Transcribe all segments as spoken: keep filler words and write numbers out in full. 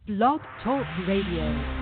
Blog Talk Radio.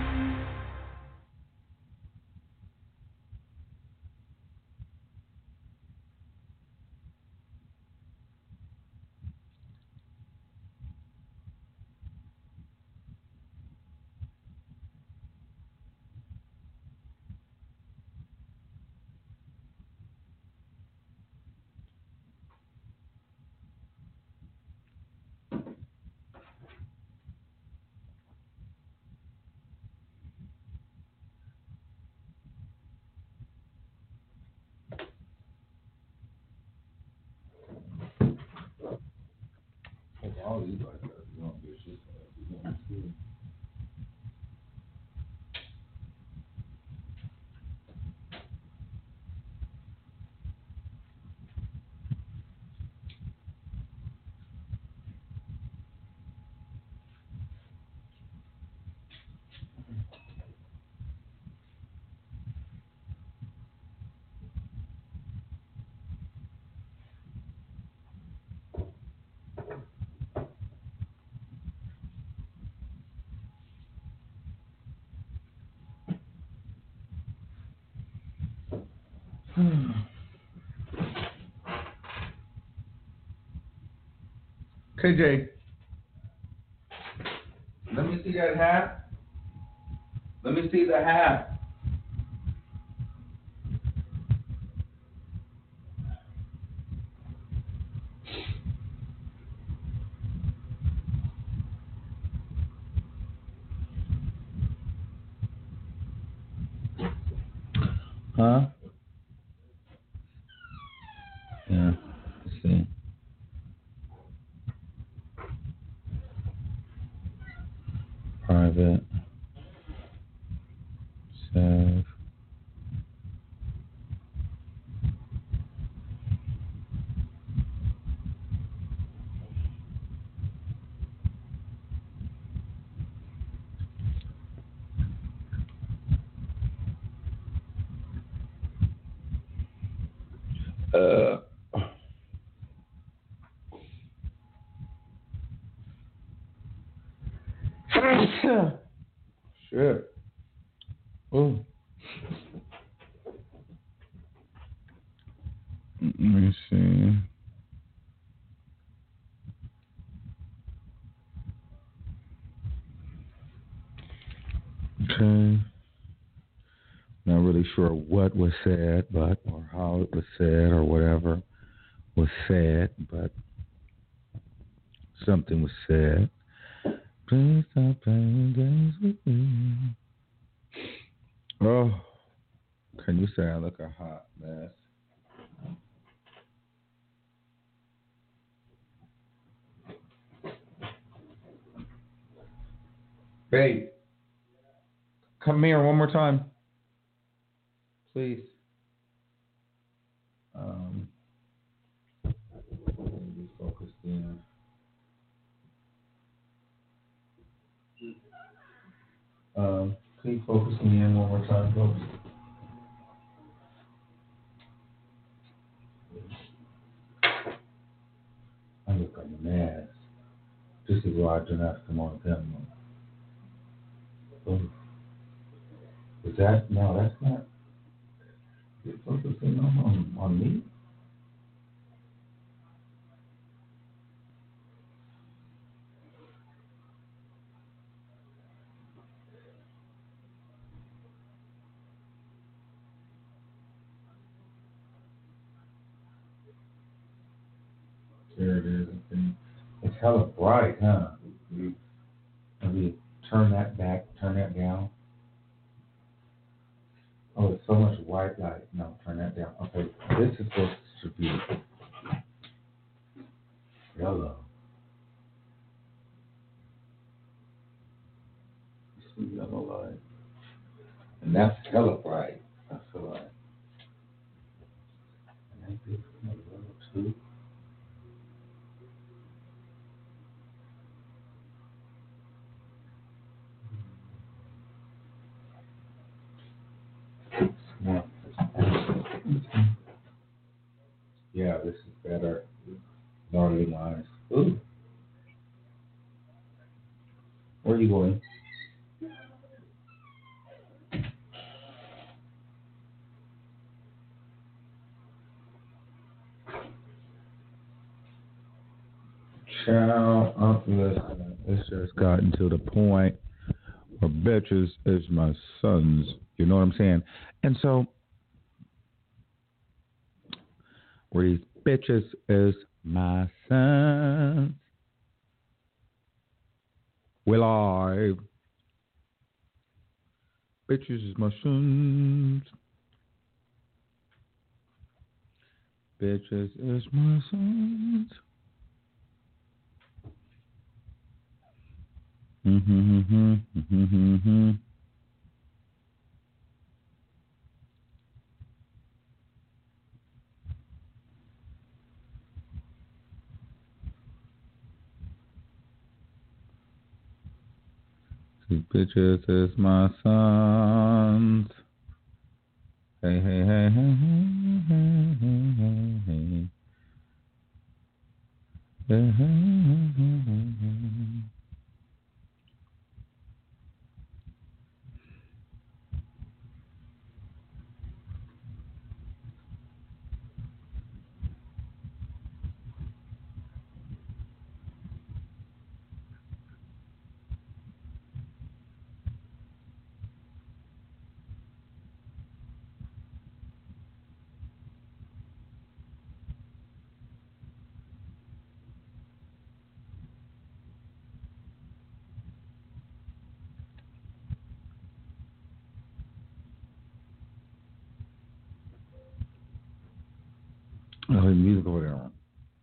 All these like that. You don't get shit. You don't see. K J, let me see that hat. Let me see the hat. Huh? Yeah. Let's see. Private. Save. Uh. Shit. Oh. Let me see. Okay. Not really sure what was said, but or how it was said, or whatever was said, but something was said. Please stop playing games with me. Oh, can you say I look a hot mess? Babe, come here one more time, please. Um, let me be focused in. Um, can you focus me in one more time, folks? I look a mess. This is why I do not come on camera. Oh, is that no? That's not. You're focusing on on, on me. There it is. I think. It's hella bright, huh? You, maybe turn that back, turn that down. Oh, it's so much white light. No, turn that down. Okay, this is supposed to be yellow. You see yellow light. And that's hella bright. I feel like. And I think it's yellow too. Yeah. Yeah, this is better. Gnarly lines. Ooh. Where are you going? Child, I'm listening. It's just gotten to the point where bitches is my sons. You know what I'm saying? And so, where these bitches is my sons. Will I? Bitches is my sons. Bitches is my sons. Mm-hmm, mm-hmm, mm-hmm, mm-hmm. These bitches is my sons. Hey, hey, hey, hey, hey, hey, hey, hey. Hey, hey, hey, hey, hey, hey. Oh, the music over there.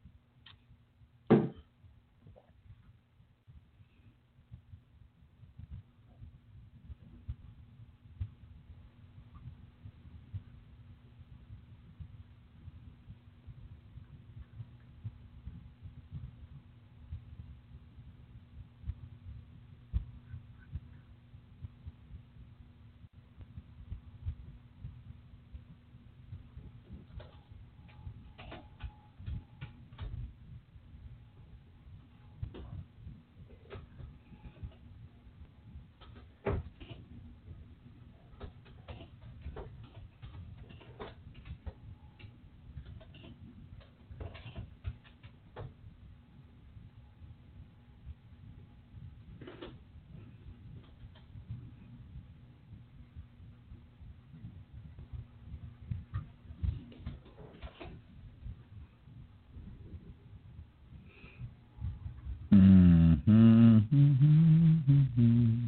Mm-hmm, mm-hmm, mm-hmm.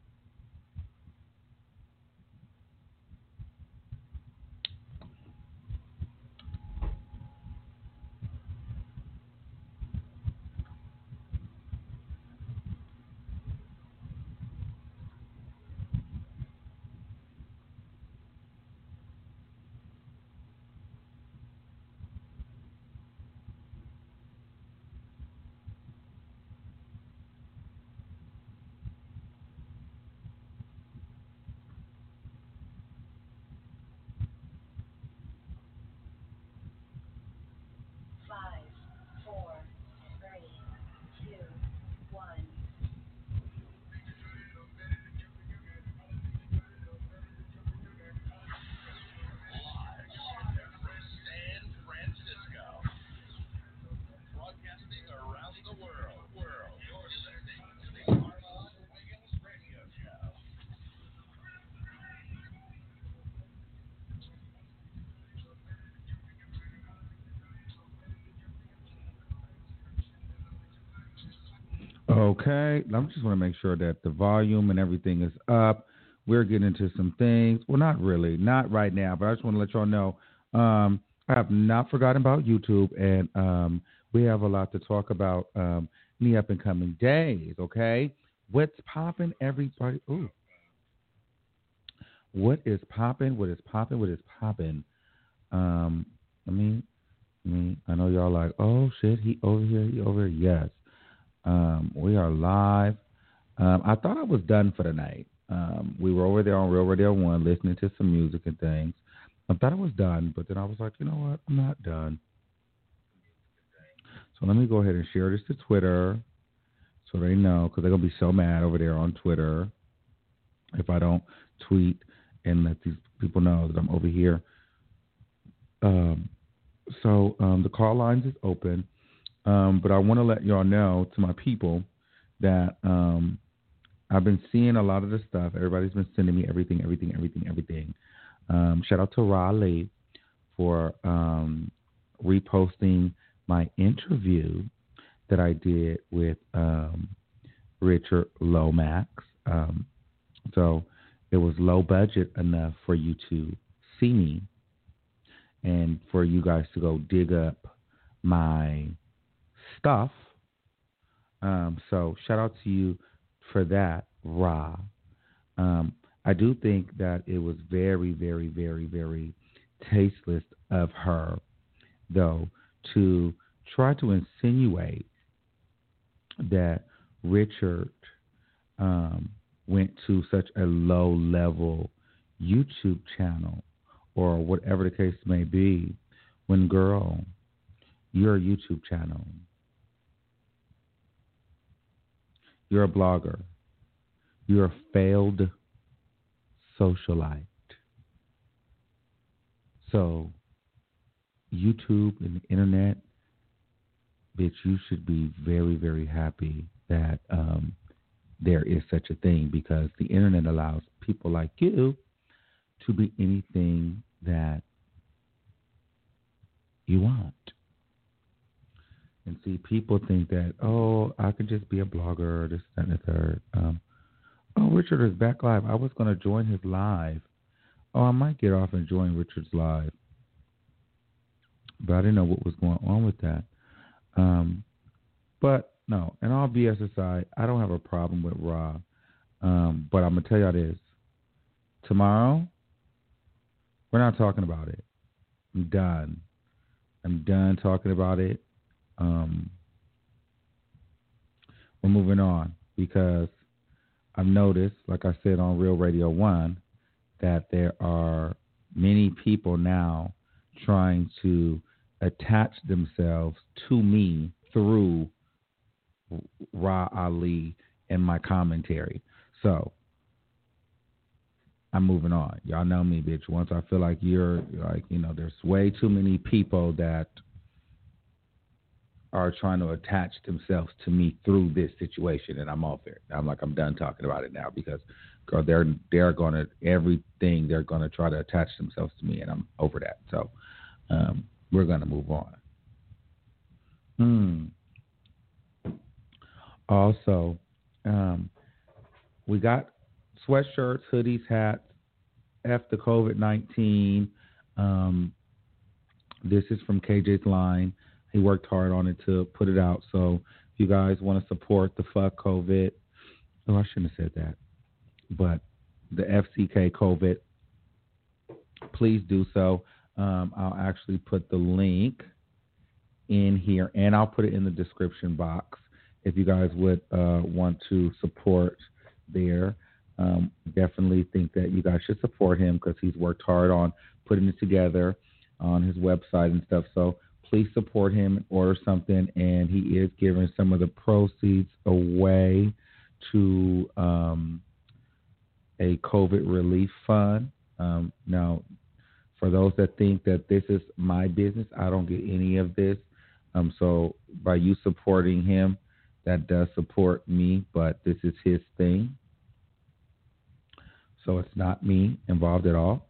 Okay, I just want to make sure that the volume and everything is up. We're getting into some things. Well, not really, not right now, but I just want to let y'all know. Um, I have not forgotten about YouTube, and um, we have a lot to talk about um, in the up and coming days. Okay, what's popping, everybody? Ooh, what is popping? What is popping? What is popping? Um, I mean, I mean, I know y'all like, oh shit, he over here, he over here. Yes, um, we are live. Um, I thought I was done for the night. Um, we were over there on Real Radio One listening to some music and things. I thought I was done, but then I was like, you know what? I'm not done. So let me go ahead and share this to Twitter so they know, because they're gonna be so mad over there on Twitter if I don't tweet and let these people know that I'm over here. Um, so um, the call lines is open, um, but I want to let y'all know, to my people, that um, I've been seeing a lot of the stuff. Everybody's been sending me everything, everything, everything, everything. Um, shout out to Raleigh for um, reposting my interview that I did with um, Richard Lomax. Um, so it was low budget enough for you to see me and for you guys to go dig up my stuff. Um, so shout out to you for that, Ra. Um, I do think that it was very, very, very, very tasteless of her, though, to try to insinuate that Richard um, went to such a low-level YouTube channel or whatever the case may be, when, girl, you're a YouTube channel. You're a blogger. You're a failed socialite. So, YouTube and the internet, bitch, you should be very, very happy that um, there is such a thing, because the internet allows people like you to be anything that you want. And see, people think that, oh, I could just be a blogger, this, that, and the third. Um, oh, Richard is back live. I was going to join his live. Oh, I might get off and join Richard's live. But I didn't know what was going on with that. Um, but, no, and all B S aside, I don't have a problem with Ra. Um, but I'm going to tell y'all this. Tomorrow, we're not talking about it. I'm done. I'm done talking about it. Um, we're moving on, because I've noticed, like I said on Real Radio One, that there are many people now trying to attach themselves to me through Ra Ali and my commentary. So I'm moving on. Y'all know me, bitch. Once I feel like you're like, you know, there's way too many people that are trying to attach themselves to me through this situation, and I'm off it. I'm like, I'm done talking about it now, because girl, they're they're gonna everything they're gonna try to attach themselves to me, and I'm over that. So um, we're gonna move on. Hmm. Also, um, we got sweatshirts, hoodies, hats. F the COVID nineteen. Um, this is from K J's line. He worked hard on it to put it out. So if you guys want to support the fuck COVID, oh, I shouldn't have said that, but the F C K COVID, please do so. Um, I'll actually put the link in here, and I'll put it in the description box if you guys would uh, want to support there. Um, definitely think that you guys should support him, because he's worked hard on putting it together on his website and stuff. So please support him and order something. And he is giving some of the proceeds away to um, a COVID relief fund. Um, now, for those that think that this is my business, I don't get any of this. Um, so by you supporting him, that does support me, but this is his thing. So it's not me involved at all.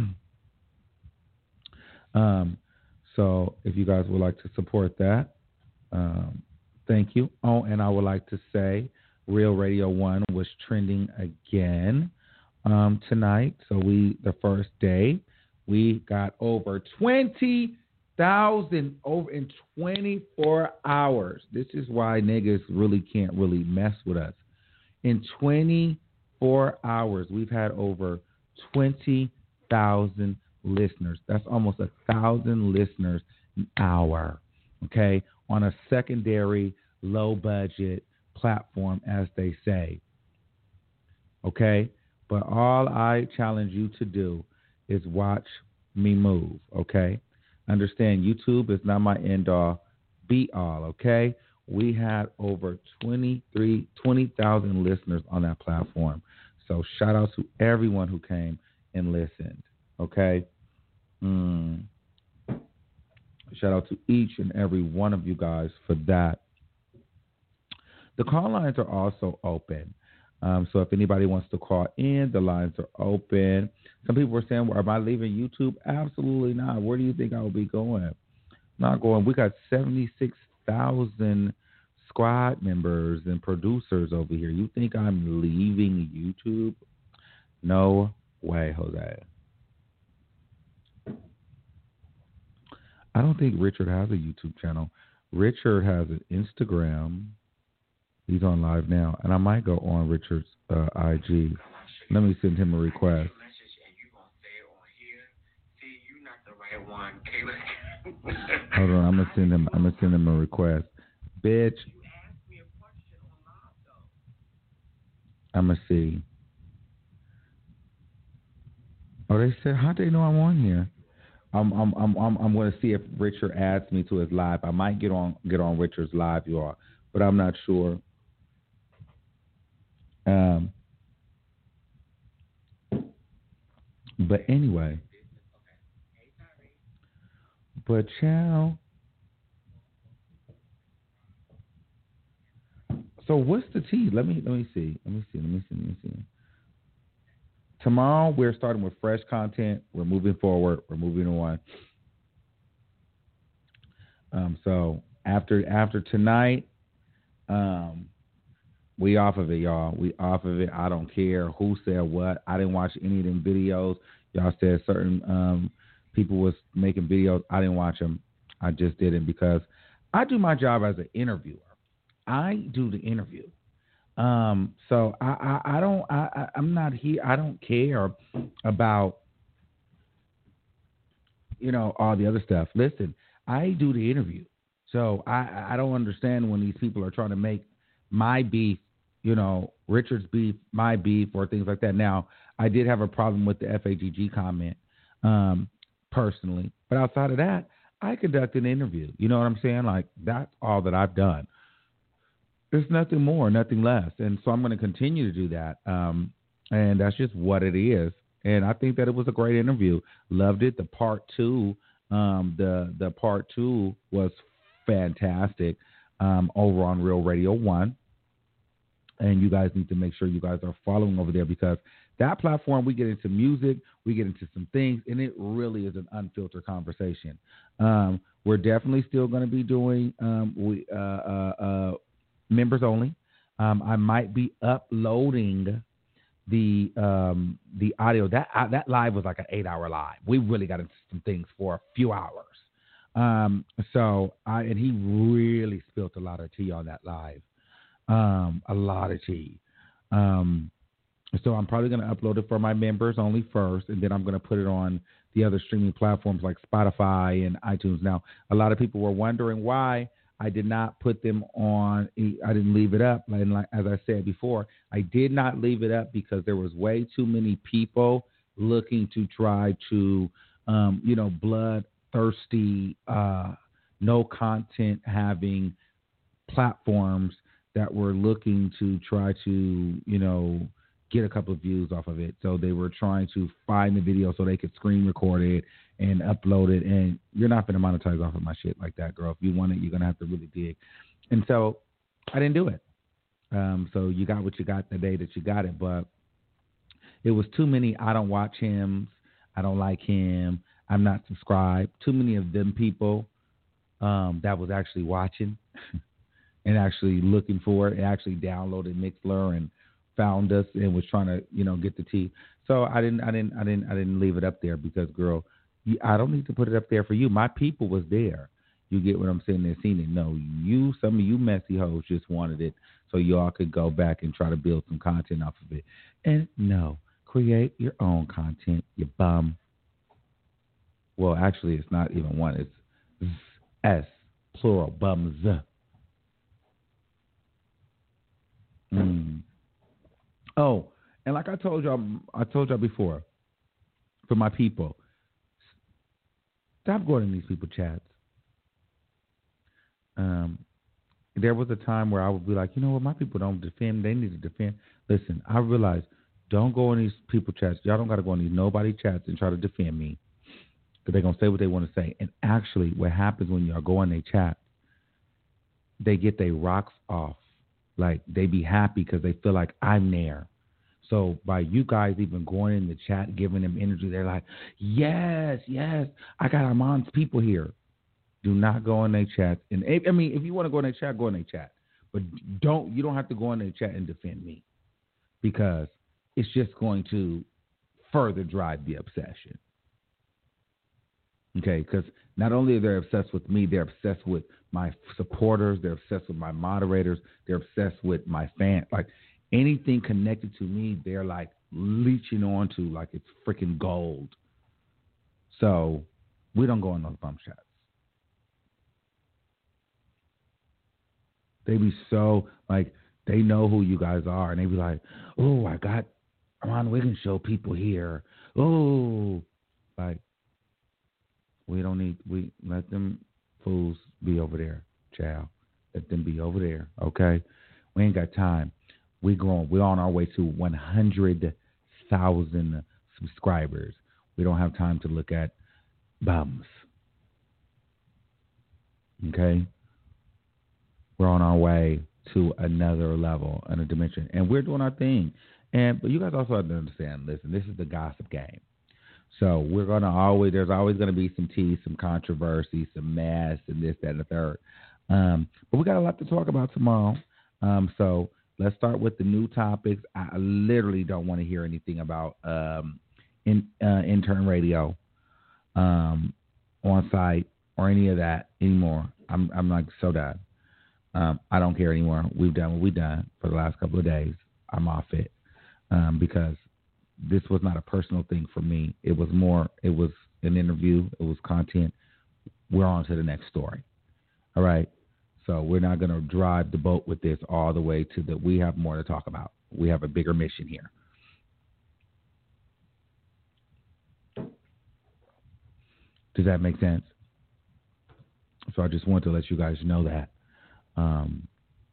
um, so if you guys would like to support that, um, thank you. Oh, and I would like to say Real Radio One was trending again um, tonight. So we, the first day, we got over twenty thousand over in twenty-four hours. This is why niggas really can't really mess with us. In twenty-four hours, we've had over twenty thousand listeners. That's almost a thousand listeners an hour, okay, on a secondary low-budget platform, as they say, okay? But all I challenge you to do is watch me move, okay? Understand, YouTube is not my end-all, be-all, okay? We had over twenty-three, twenty thousand listeners on that platform. So shout out to everyone who came and listened. Okay. Mm. Shout out to each and every one of you guys for that. The call lines are also open. Um, so if anybody wants to call in, the lines are open. Some people were saying, well, am I leaving YouTube? Absolutely not. Where do you think I will be going? Not going. We got seventy-six thousand squad members and producers over here. You think I'm leaving YouTube? No way, Jose. I don't think Richard has a YouTube channel. Richard has an Instagram. He's on live now, and I might go on Richard's uh, I G. Let me send him a request. Hold on, I'm gonna send him. I'm gonna send him a request, bitch. I'm gonna see. Oh, they said, how do they know I'm on here? I'm I'm I'm I'm I'm gonna see if Richard adds me to his live. I might get on get on Richard's live, you all, but I'm not sure. Um, but anyway, but ciao. So what's the tea? Let me let me see. Let me see. Let me see. Let me see. Tomorrow we're starting with fresh content. We're moving forward. We're moving on. Um, so after after tonight, um, we off of it, y'all. We off of it. I don't care who said what. I didn't watch any of them videos. Y'all said certain um, people was making videos. I didn't watch them. I just didn't because I do my job as an interviewer. I do the interview. Um, so I, I, I don't I, I'm not here. I don't care about you know all the other stuff. Listen, I do the interview. So I, I don't understand when these people are trying to make my beef, you know, Richard's beef, my beef, or things like that. Now, I did have a problem with the F A G G comment um, personally, but outside of that, I conducted an interview. You know what I'm saying? Like, that's all that I've done. There's nothing more, nothing less. And so I'm going to continue to do that. Um, and that's just what it is. And I think that it was a great interview. Loved it. The part two, um, the the part two was fantastic um, over on Real Radio One. And you guys need to make sure you guys are following over there because that platform, we get into music, we get into some things, and it really is an unfiltered conversation. Um, we're definitely still going to be doing um, we uh, uh, uh, members only. Um, I might be uploading the um, the audio. That uh, that live was like an eight hour live. We really got into some things for a few hours. Um, so I and he really spilled a lot of tea on that live. Um, a lot of tea. Um, so I'm probably going to upload it for my members only first, and then I'm going to put it on the other streaming platforms like Spotify and iTunes. Now, a lot of people were wondering why I did not put them on. I didn't leave it up. And like, as I said before, I did not leave it up because there was way too many people looking to try to, um, you know, bloodthirsty, uh, no content having platforms that were looking to try to, you know, get a couple of views off of it. So they were trying to find the video so they could screen record it and upload it. And you're not going to monetize off of my shit like that, girl. If you want it, you're going to have to really dig. And so I didn't do it. Um, so you got what you got the day that you got it. But it was too many I don't watch him. I don't like him. I'm not subscribed. Too many of them people um, that was actually watching and actually looking for it, and actually downloaded Mixlr and found us and was trying to, you know, get the tea. So I didn't, I didn't, I didn't, I didn't leave it up there because, girl, you, I don't need to put it up there for you. My people was there. You get what I'm saying? They're seeing it. No, you, some of you messy hoes just wanted it so y'all could go back and try to build some content off of it. And no, create your own content, you bum. Well, actually, it's not even one. It's S, plural, bums. Mm. Oh, and like I told y'all, I told y'all before, for my people, stop going in these people chats. Um, there was a time where I would be like, you know what, my people don't defend. They need to defend. Listen, I realize don't go in these people chats. Y'all don't got to go in these nobody chats and try to defend me because they're going to say what they want to say. And actually, what happens when y'all go in their chat, they get their rocks off. Like, they be happy because they feel like I'm there. So by you guys even going in the chat, giving them energy, they're like, yes, yes, I got Armand's people here. Do not go in their chat. And I mean, if you want to go in their chat, go in their chat. But don't you don't have to go in their chat and defend me because it's just going to further drive the obsession. Okay, because not only are they obsessed with me, they're obsessed with my supporters, they're obsessed with my moderators, they're obsessed with my fans. Like anything connected to me, they're like leeching onto like it's freaking gold. So we don't go in those bum chats. They be so like they know who you guys are, and they be like, "Oh, I got Ron Wiggins show people here." Oh, like we don't need we let them fools be over there, child. Let them be over there, okay? We ain't got time. We growing. We're on our way to one hundred thousand subscribers. We don't have time to look at bums, okay? We're on our way to another level and a dimension, and we're doing our thing. And but you guys also have to understand. Listen, this is the gossip game, so we're gonna always. There's always gonna be some tea, some controversy, some mess, and this, that, and the third. Um, but we got a lot to talk about tomorrow. Um, so let's start with the new topics. I literally don't want to hear anything about um, in uh, intern radio, um, on site, or any of that anymore. I'm I'm like so done. Um, I don't care anymore. We've done what we've done for the last couple of days. I'm off it um, because this was not a personal thing for me. It was more, it was an interview. It was content. We're on to the next story. All right. So we're not going to drive the boat with this all the way to the, we have more to talk about. We have a bigger mission here. Does that make sense? So I just want to let you guys know that. Um,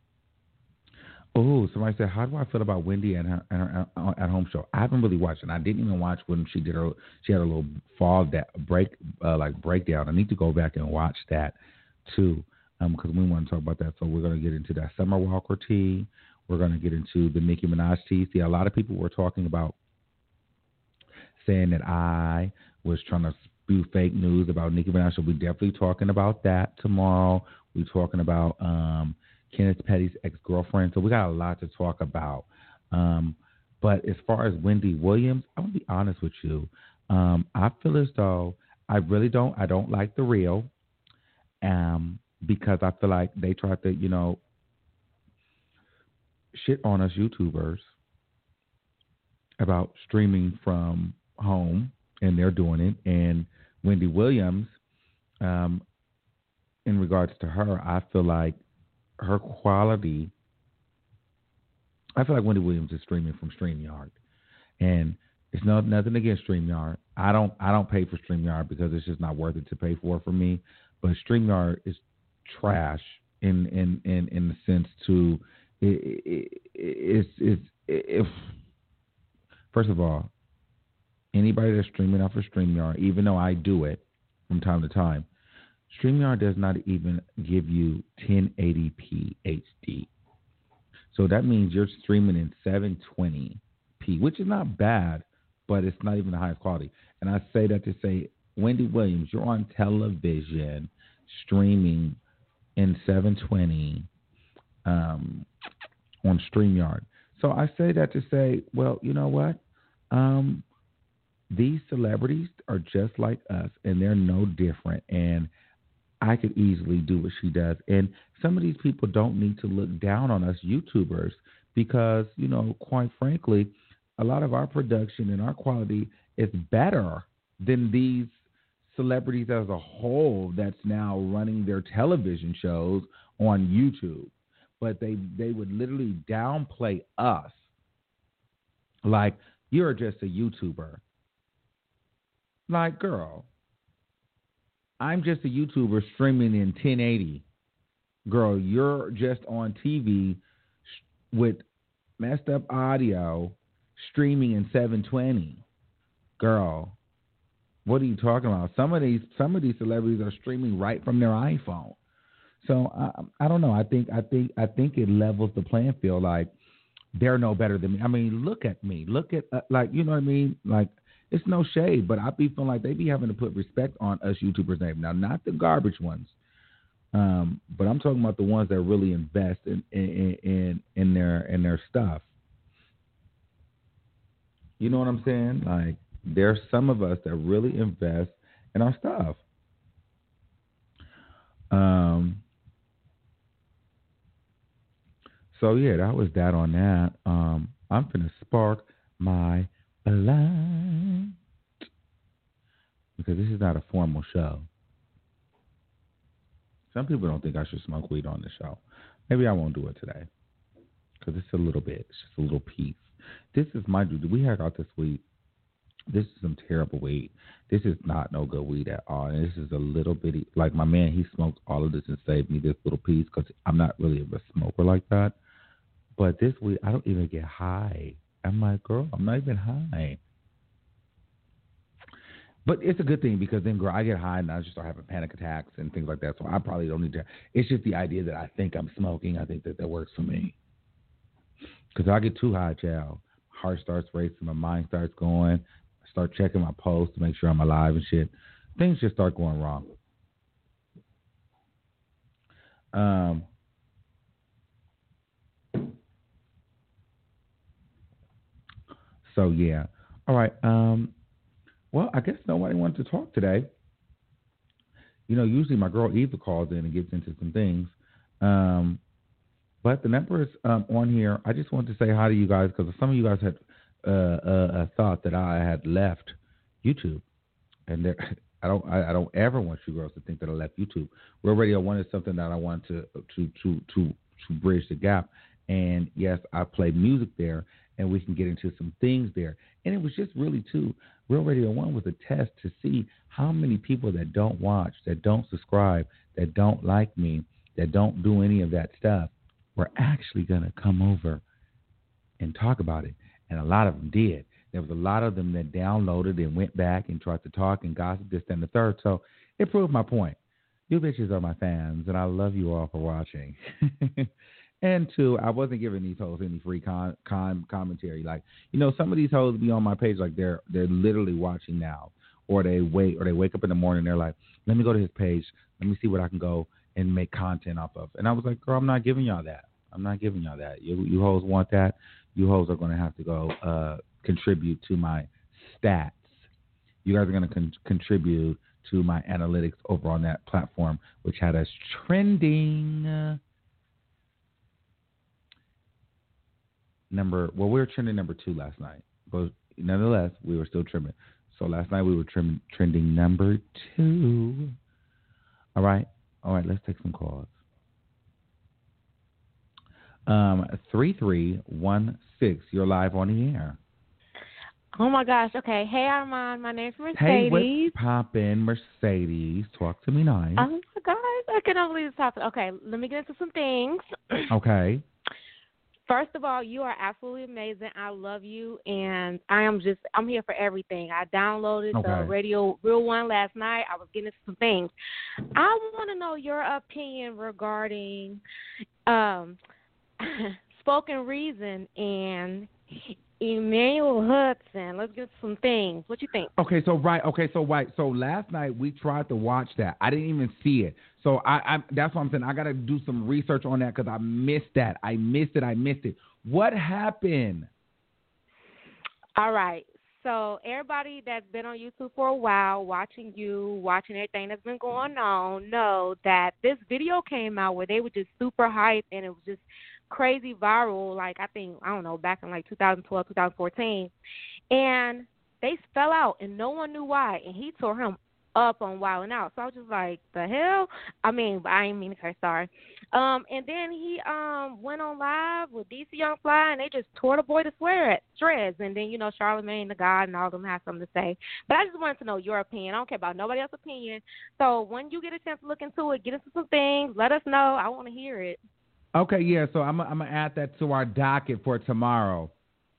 oh, somebody said, how do I feel about Wendy and her, and her at home show? I haven't really watched it. I didn't even watch when she did her. She had a little fall that break, uh, like breakdown. I need to go back and watch that too, because um, we want to talk about that. So we're going to get into that Summer Walker tea. We're going to get into the Nicki Minaj tea. See, a lot of people were talking about saying that I was trying to spew fake news about Nicki Minaj. So we're definitely talking about that tomorrow. We're talking about um, Kenneth Petty's ex-girlfriend. So we got a lot to talk about. Um, but as far as Wendy Williams, I'm going to be honest with you. Um, I feel as though I really don't, I don't like the real um, because I feel like they tried to, you know, shit on us YouTubers about streaming from home, and they're doing it. And Wendy Williams, um, in regards to her, I feel like her quality, I feel like Wendy Williams is streaming from StreamYard. And it's not nothing against StreamYard. I don't I don't pay for StreamYard because it's just not worth it to pay for for me. But StreamYard is trash in in, in, in the sense to it, it, it's it's if first of all, anybody that's streaming off of StreamYard, even though I do it from time to time, StreamYard does not even give you ten eighty p H D. So that means you're streaming in seven twenty p, which is not bad, but it's not even the highest quality. And I say that to say, Wendy Williams, you're on television streaming in seven twenty um, on StreamYard. So I say that to say, well, you know what? Um, these celebrities are just like us, and they're no different. And I could easily do what she does. And some of these people don't need to look down on us YouTubers because, you know, quite frankly, a lot of our production and our quality is better than these celebrities as a whole that's now running their television shows on YouTube. But they, they would literally downplay us like, you're just a YouTuber. Like, girl, I'm just a YouTuber streaming in ten eighty. girl, you're just on T V sh- with messed up audio streaming in seven twenty. Girl, what are you talking about? Some of these some of these celebrities are streaming right from their iPhone. So I, I don't know. I think I think I think it levels the playing field. Like they're no better than me. I mean, look at me. Look at uh, like you know what I mean. Like it's no shade, but I be feeling like they be having to put respect on us YouTubers' name. Now, not the garbage ones, um, but I'm talking about the ones that really invest in in in, in their in their stuff. You know what I'm saying? Like there's some of us that really invest in our stuff. Um. So yeah, that was that on that. Um, I'm finna spark my blunt because this is not a formal show. Some people don't think I should smoke weed on the show. Maybe I won't do it today because it's a little bit. It's just a little piece. This is my dude. We had out this weed. This is some terrible weed. This is not no good weed at all. And this is a little bitty. Like my man, he smoked all of this and saved me this little piece because I'm not really a smoker like that. But this week, I don't even get high. I'm like, girl, I'm not even high. But it's a good thing because then, girl, I get high and I just start having panic attacks and things like that. So I probably don't need to. It's just the idea that I think I'm smoking. I think that that works for me. Because I get too high, child. Heart starts racing. My mind starts going. I start checking my pulse to make sure I'm alive and shit. Things just start going wrong. Um. So, yeah. All right. Um, well, I guess nobody wanted to talk today. You know, usually my girl Eva calls in and gets into some things. Um, but the number is um, on here. I just wanted to say hi to you guys because some of you guys had uh, uh, thought that I had left YouTube. And there, I don't I, I don't ever want you girls to think that I left YouTube. Real Radio One is something that I want to to to to to bridge the gap. And yes, I play music there, and we can get into some things there. And it was just really too. Real Radio One was a test to see how many people that don't watch, that don't subscribe, that don't like me, that don't do any of that stuff, were actually gonna come over and talk about it. And a lot of them did. There was a lot of them that downloaded and went back and tried to talk and gossip this and the third. So it proved my point. You bitches are my fans, and I love you all for watching. And two, I wasn't giving these hoes any free con, con commentary. Like, you know, some of these hoes be on my page like they're they're literally watching now, or they wait, or they wake up in the morning. They're like, let me go to his page. Let me see what I can go and make content off of. And I was like, girl, I'm not giving y'all that. I'm not giving y'all that. You you hoes want that. You hoes are going to have to go uh, contribute to my stats. You guys are going to con- contribute to my analytics over on that platform, which had us trending. Uh, number, well, we were trending number two last night. But nonetheless, we were still trending. So last night we were trim- trending number two. All right. All right, let's take some calls. Um, three three one six. You're live on the air. Oh my gosh. Okay. Hey Armand, my name's Mercedes. Hey, what's poppin', Mercedes? Talk to me nice. Oh my gosh, I cannot believe this happened. Okay, let me get into some things. Okay. First of all, you are absolutely amazing. I love you, and I am just, I'm here for everything. I downloaded okay. the Radio Real One last night. I was getting into some things. I want to know your opinion regarding um, Spoken Reason and Emmanuel Hudson. Let's get some things. What you think? Okay, so right. Okay, so right. So last night we tried to watch that. I didn't even see it. So I, I that's what I'm saying. I got to do some research on that because I missed that. I missed it. I missed it. What happened? All right. So everybody that's been on YouTube for a while, watching you, watching everything that's been going on, know that this video came out where they were just super hyped and it was just crazy viral, like I think, I don't know, back in like two thousand twelve, two thousand fourteen. And they fell out and no one knew why. And he tore him up on Wild 'N Out. So I was just like, the hell? I mean, I ain't mean to say sorry. Um, and then he um went on live with D C Young Fly, and they just tore the boy to swear at shreds. And then, you know, Charlamagne the God and all of them have something to say. But I just wanted to know your opinion. I don't care about nobody else's opinion. So when you get a chance to look into it, get into some things, let us know. I want to hear it. Okay, yeah, so I'm, I'm going to add that to our docket for tomorrow.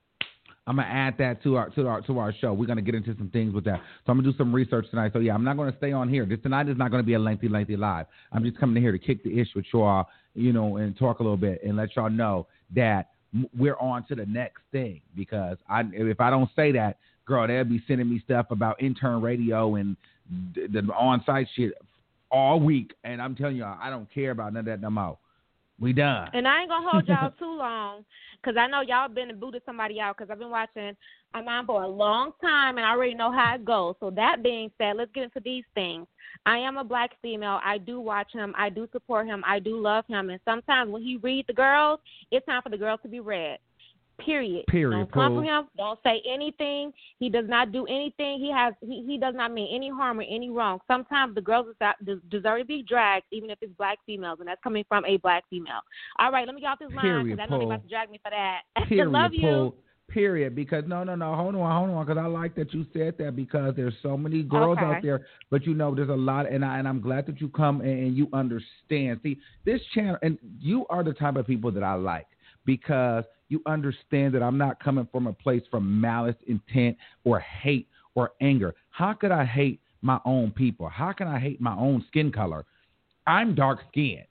I'm gonna add that to our to our to our show. We're gonna get into some things with that. So I'm gonna do some research tonight. So yeah, I'm not gonna stay on here. This tonight is not gonna be a lengthy, lengthy live. I'm just coming in here to kick the ish with y'all, you know, and talk a little bit and let y'all know that we're on to the next thing. Because I, if I don't say that, girl, they'll be sending me stuff about intern radio and the, the on-site shit all week. And I'm telling y'all, I don't care about none of that no more. We done. And I ain't going to hold y'all too long because I know y'all been and booted somebody out because I've been watching I'm on for a long time and I already know how it goes. So that being said, let's get into these things. I am a black female. I do watch him. I do support him. I do love him. And sometimes when he reads the girls, it's time for the girls to be read. Period. Period. Don't come for him. Don't say anything. He does not do anything. He has. He, he does not mean any harm or any wrong. Sometimes the girls deserve to be dragged, even if it's black females, and that's coming from a black female. All right, let me get off this line because I know they're about to drag me for that. Period. Love you. Pull. Period. Because no, no, no. Hold on, hold on. Because I like that you said that because there's so many girls okay. out there, but you know, there's a lot, and I and I'm glad that you come and, and you understand. See, this channel, and you are the type of people that I like because you understand that I'm not coming from a place from malice, intent, or hate or anger. How could I hate my own people? How can I hate my own skin color? I'm dark skinned.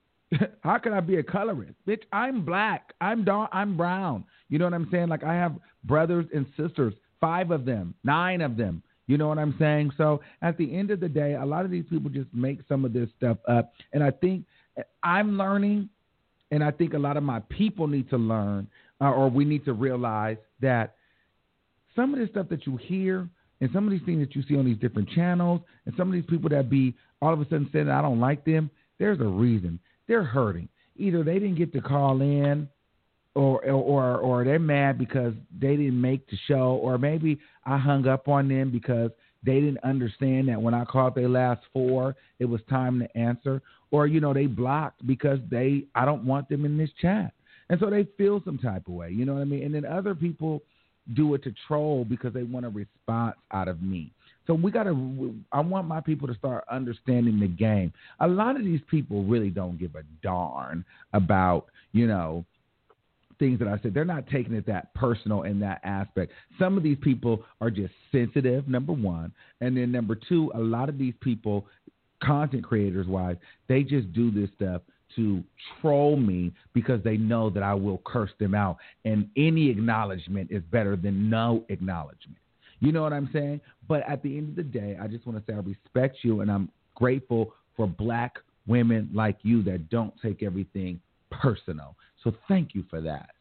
How can I be a colorist? Bitch, I'm black. I'm dark. I'm brown. You know what I'm saying? Like I have brothers and sisters, five of them, nine of them. You know what I'm saying? So at the end of the day, a lot of these people just make some of this stuff up. And I think I'm learning. And I think a lot of my people need to learn uh, or we need to realize that some of this stuff that you hear and some of these things that you see on these different channels and some of these people that be all of a sudden saying I don't like them, there's a reason. They're hurting. Either they didn't get to call in or, or, or they're mad because they didn't make the show, or maybe I hung up on them because they didn't understand that when I called their last four, it was time to answer. Or, you know, they blocked because they I don't want them in this chat. And so they feel some type of way, you know what I mean? And then other people do it to troll because they want a response out of me. So we got to – I want my people to start understanding the game. A lot of these people really don't give a darn about, you know, things that I said. They're not taking it that personal in that aspect. Some of these people are just sensitive, number one. And then number two, a lot of these people – content creators wise, they just do this stuff to troll me because they know that I will curse them out. And any acknowledgement is better than no acknowledgement. You know what I'm saying? But at the end of the day, I just want to say I respect you and I'm grateful for black women like you that don't take everything personal. So thank you for that.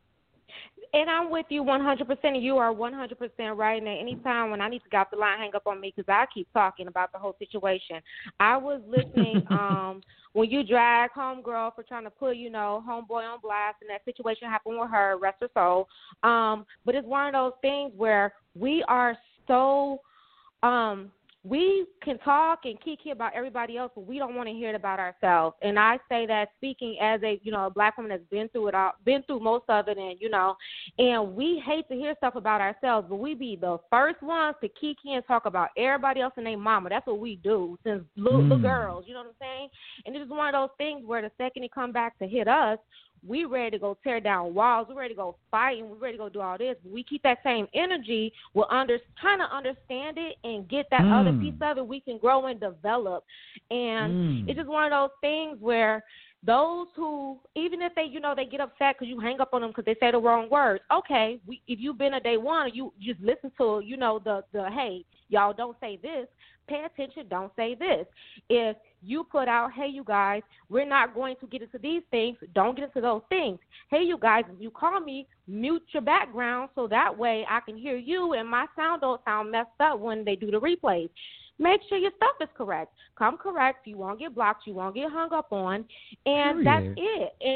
And I'm with you one hundred percent, and you are one hundred percent right. And at any time when I need to get off the line, hang up on me because I keep talking about the whole situation. I was listening um, when you drag homegirl for trying to put, you know, homeboy on blast, and that situation happened with her, rest her soul. Um, but it's one of those things where we are so um, – we can talk and kiki about everybody else, but we don't want to hear it about ourselves. And I say that speaking as a, you know, a black woman that's been through it all, been through most of it, and, you know, and we hate to hear stuff about ourselves, but we be the first ones to kiki and talk about everybody else and their mama. That's what we do since little, mm. little girls, you know what I'm saying? And it's one of those things where the second it come back to hit us, we ready to go tear down walls. We're ready to go fight, and we're ready to go do all this. But we keep that same energy. We're under, trying to understand it and get that mm. other piece of it. We can grow and develop. And mm. it's just one of those things where those who, even if they, you know, they get upset because you hang up on them because they say the wrong words. Okay, we, if you've been a day one, you just listen to, you know, the, the hey, y'all don't say this. Pay attention, don't say this. If you put out, hey, you guys, we're not going to get into these things, don't get into those things. Hey, you guys, if you call me, mute your background so that way I can hear you and my sound don't sound messed up when they do the replays. Make sure your stuff is correct. Come correct. You won't get blocked. You won't get hung up on. And Period. That's it. And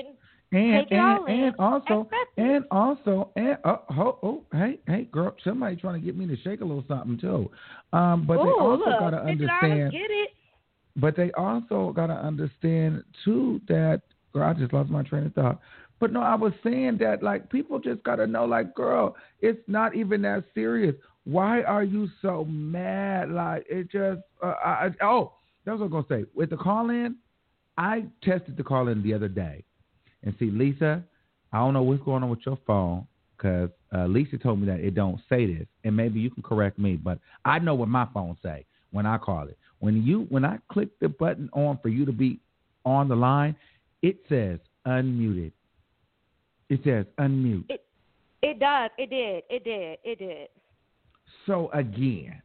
And Take it and all in. and also Accept it. and also and oh, oh oh hey hey girl, somebody trying to get me to shake a little something too. Um, but Ooh, they also look, gotta fifty dollars, understand. get it. But they also gotta understand too that girl, I just lost my train of thought. But no, I was saying that like people just gotta know like girl, it's not even that serious. Why are you so mad? Like it just uh, I, I, oh that's what I was gonna say with the call in. I tested the call in the other day. And see, Lisa, I don't know what's going on with your phone because uh, Lisa told me that it don't say this, and maybe you can correct me, but I know what my phone say when I call it. When you when I click the button on for you to be on the line, it says unmuted. It says unmute. It it does. It did. It did. It did. So again,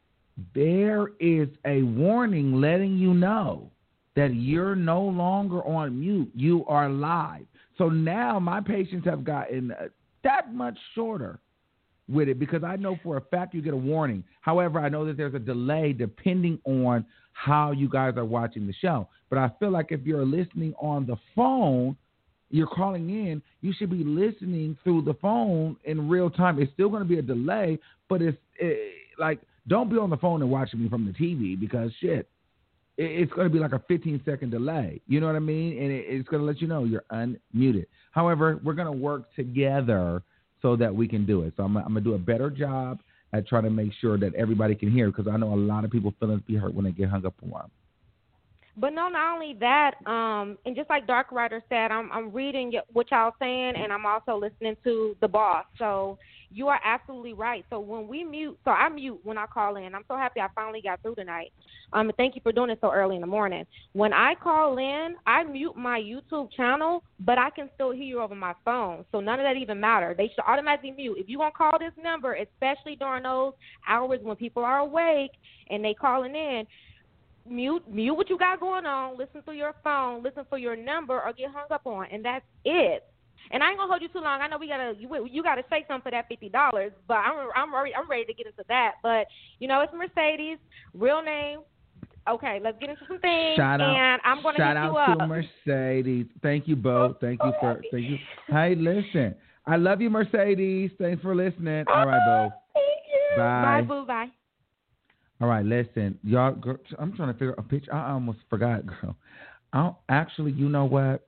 there is a warning letting you know that you're no longer on mute. You are live. So now my patients have gotten uh, that much shorter with it because I know for a fact you get a warning. However, I know that there's a delay depending on how you guys are watching the show. But I feel like if you're listening on the phone, you're calling in, you should be listening through the phone in real time. It's still going to be a delay, but it's it, like, don't be on the phone and watching me from the T V because shit, it's going to be like a fifteen second delay. You know what I mean? And it's going to let you know you're unmuted. However, we're going to work together so that we can do it. So I'm, I'm going to do a better job at trying to make sure that everybody can hear because I know a lot of people feelings be hurt when they get hung up on. But no, not only that, um, and just like Dark Rider said, I'm I'm reading what y'all saying, and I'm also listening to the boss. So you are absolutely right. So when we mute, so I mute when I call in. I'm so happy I finally got through tonight. Um, and thank you for doing it so early in the morning. When I call in, I mute my YouTube channel, but I can still hear you over my phone. So none of that even matter. They should automatically mute. If you want to call this number, especially during those hours when people are awake and they calling in, Mute, mute what you got going on. Listen through your phone. Listen for your number, or get hung up on, and that's it. And I ain't gonna hold you too long. I know we gotta, you, you gotta say something for that fifty dollars, but I'm, I'm ready, I'm ready to get into that. But you know, it's Mercedes, real name. Okay, let's get into some things. Shout out, and I'm gonna shout hit you out up. to Mercedes. Thank you, Bo. Thank you for, thank you. Hey, listen, I love you, Mercedes. Thanks for listening. All right, Bo. Thank you. Bye. Bye, boo. Bye. All right, listen, y'all. Girl, I'm trying to figure out a picture. I almost forgot, girl. I don't, actually, you know what?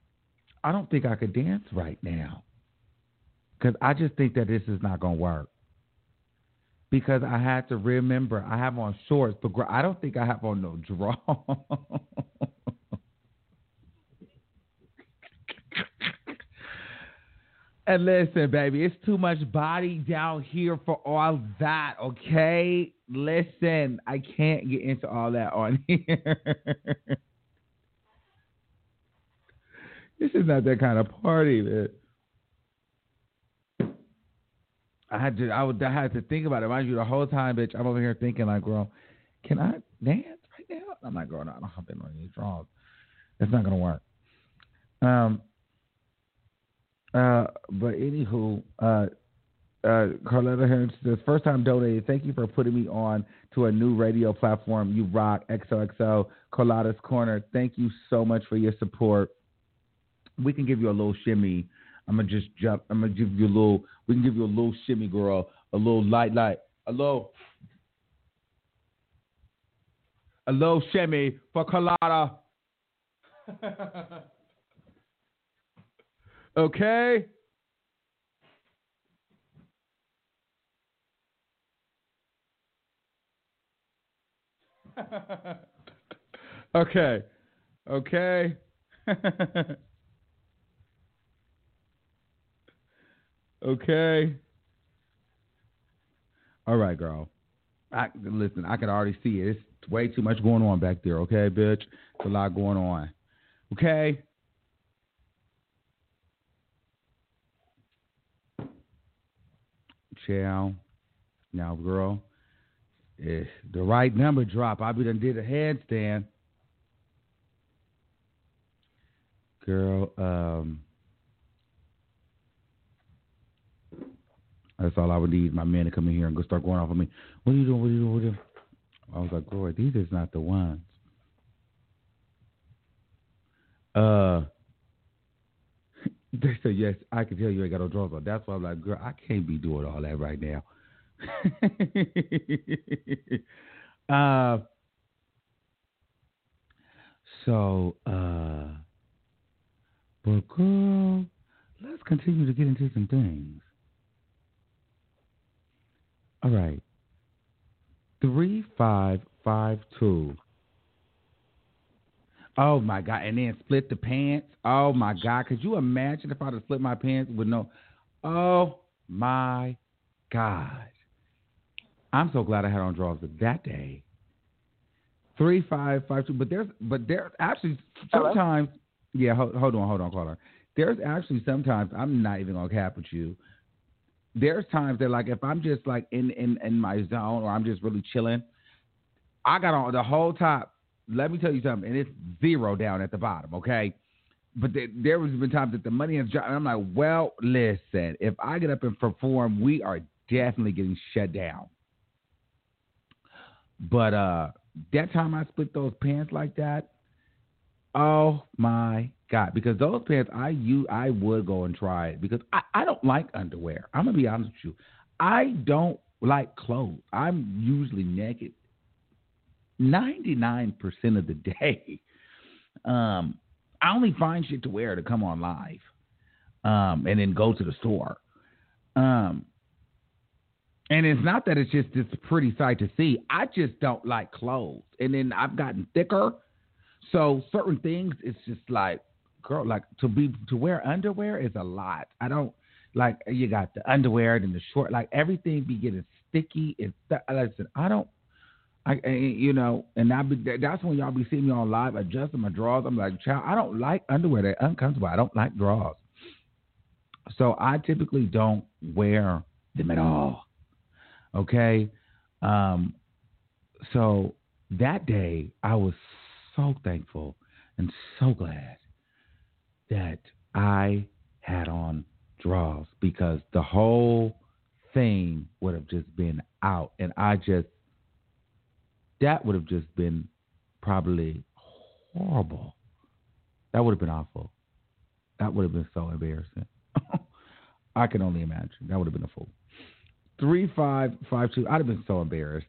I don't think I could dance right now because I just think that this is not gonna work. Because I had to remember I have on shorts, but girl, I don't think I have on no drawers. And listen, baby, it's too much body down here for all that, okay? Listen, I can't get into all that on here. This is not that kind of party, man. I had to I would I had to think about it. Mind you, the whole time, bitch, I'm over here thinking like, girl, can I dance right now? I'm like, girl, no, I don't have been on these draws. It's not gonna work. Um Uh, but anywho, uh, uh, Carletta Hearns says, first time donated. Thank you for putting me on to a new radio platform. You rock. X O X O, Carlotta's Corner. Thank you so much for your support. We can give you a little shimmy. I'm gonna just jump. I'm gonna give you a little. We can give you a little shimmy, girl. A little light, light. A little, a little shimmy for Carlotta. Okay. okay. Okay. Okay. All right, girl. I listen, I can already see it. It's way too much going on back there, okay, bitch? It's a lot going on. Okay? Chow. Now, girl, if the right number drop, I be done did a handstand. Girl, um, that's all I would need, my man to come in here and go start going off on me. What are you doing? What are you doing? What are you doing? I was like, girl, these is not the ones. Uh, They said, yes, I can tell you ain't got no drawers on. That's why I'm like, girl, I can't be doing all that right now. uh, so, uh, but girl, let's continue to get into some things. All right. Three, five, five, two. Oh my God! And then split the pants. Oh my God! Could you imagine if I'd have split my pants with no? Oh my God! I'm so glad I had on drawers that day. Three, five, five, two. But there's, but there's actually sometimes. Hello? Yeah, hold, hold on, hold on, caller. There's actually sometimes I'm not even gonna cap with you. There's times that like if I'm just like in in in my zone or I'm just really chilling, I got on the whole top. Let me tell you something, and it's zero down at the bottom, okay? But there, there has been times that the money has dropped, and I'm like, well, listen, if I get up and perform, we are definitely getting shut down. But uh, that time I split those pants like that, oh my God, because those pants, I you I would go and try it because I, I don't like underwear. I'm going to be honest with you. I don't like clothes. I'm usually naked ninety-nine percent of the day. Um, I only find shit to wear to come on live um, and then go to the store. Um, and it's not that it's just this pretty sight to see. I just don't like clothes. And then I've gotten thicker. So certain things, it's just like, girl, like to be to wear underwear is a lot. I don't like you got the underwear and the short, like everything be getting sticky. It's listen, I don't. I, you know, and I be, that's when y'all be seeing me on live adjusting my drawers. I'm like, child, I don't like underwear. They're uncomfortable. I don't like drawers. So I typically don't wear them at all. Okay. Um, so that day I was so thankful and so glad that I had on drawers because the whole thing would have just been out. And I just, that would have just been probably horrible. That would have been awful. That would have been so embarrassing. I can only imagine. That would have been a fool. Three, five, five, two. I'd have been so embarrassed.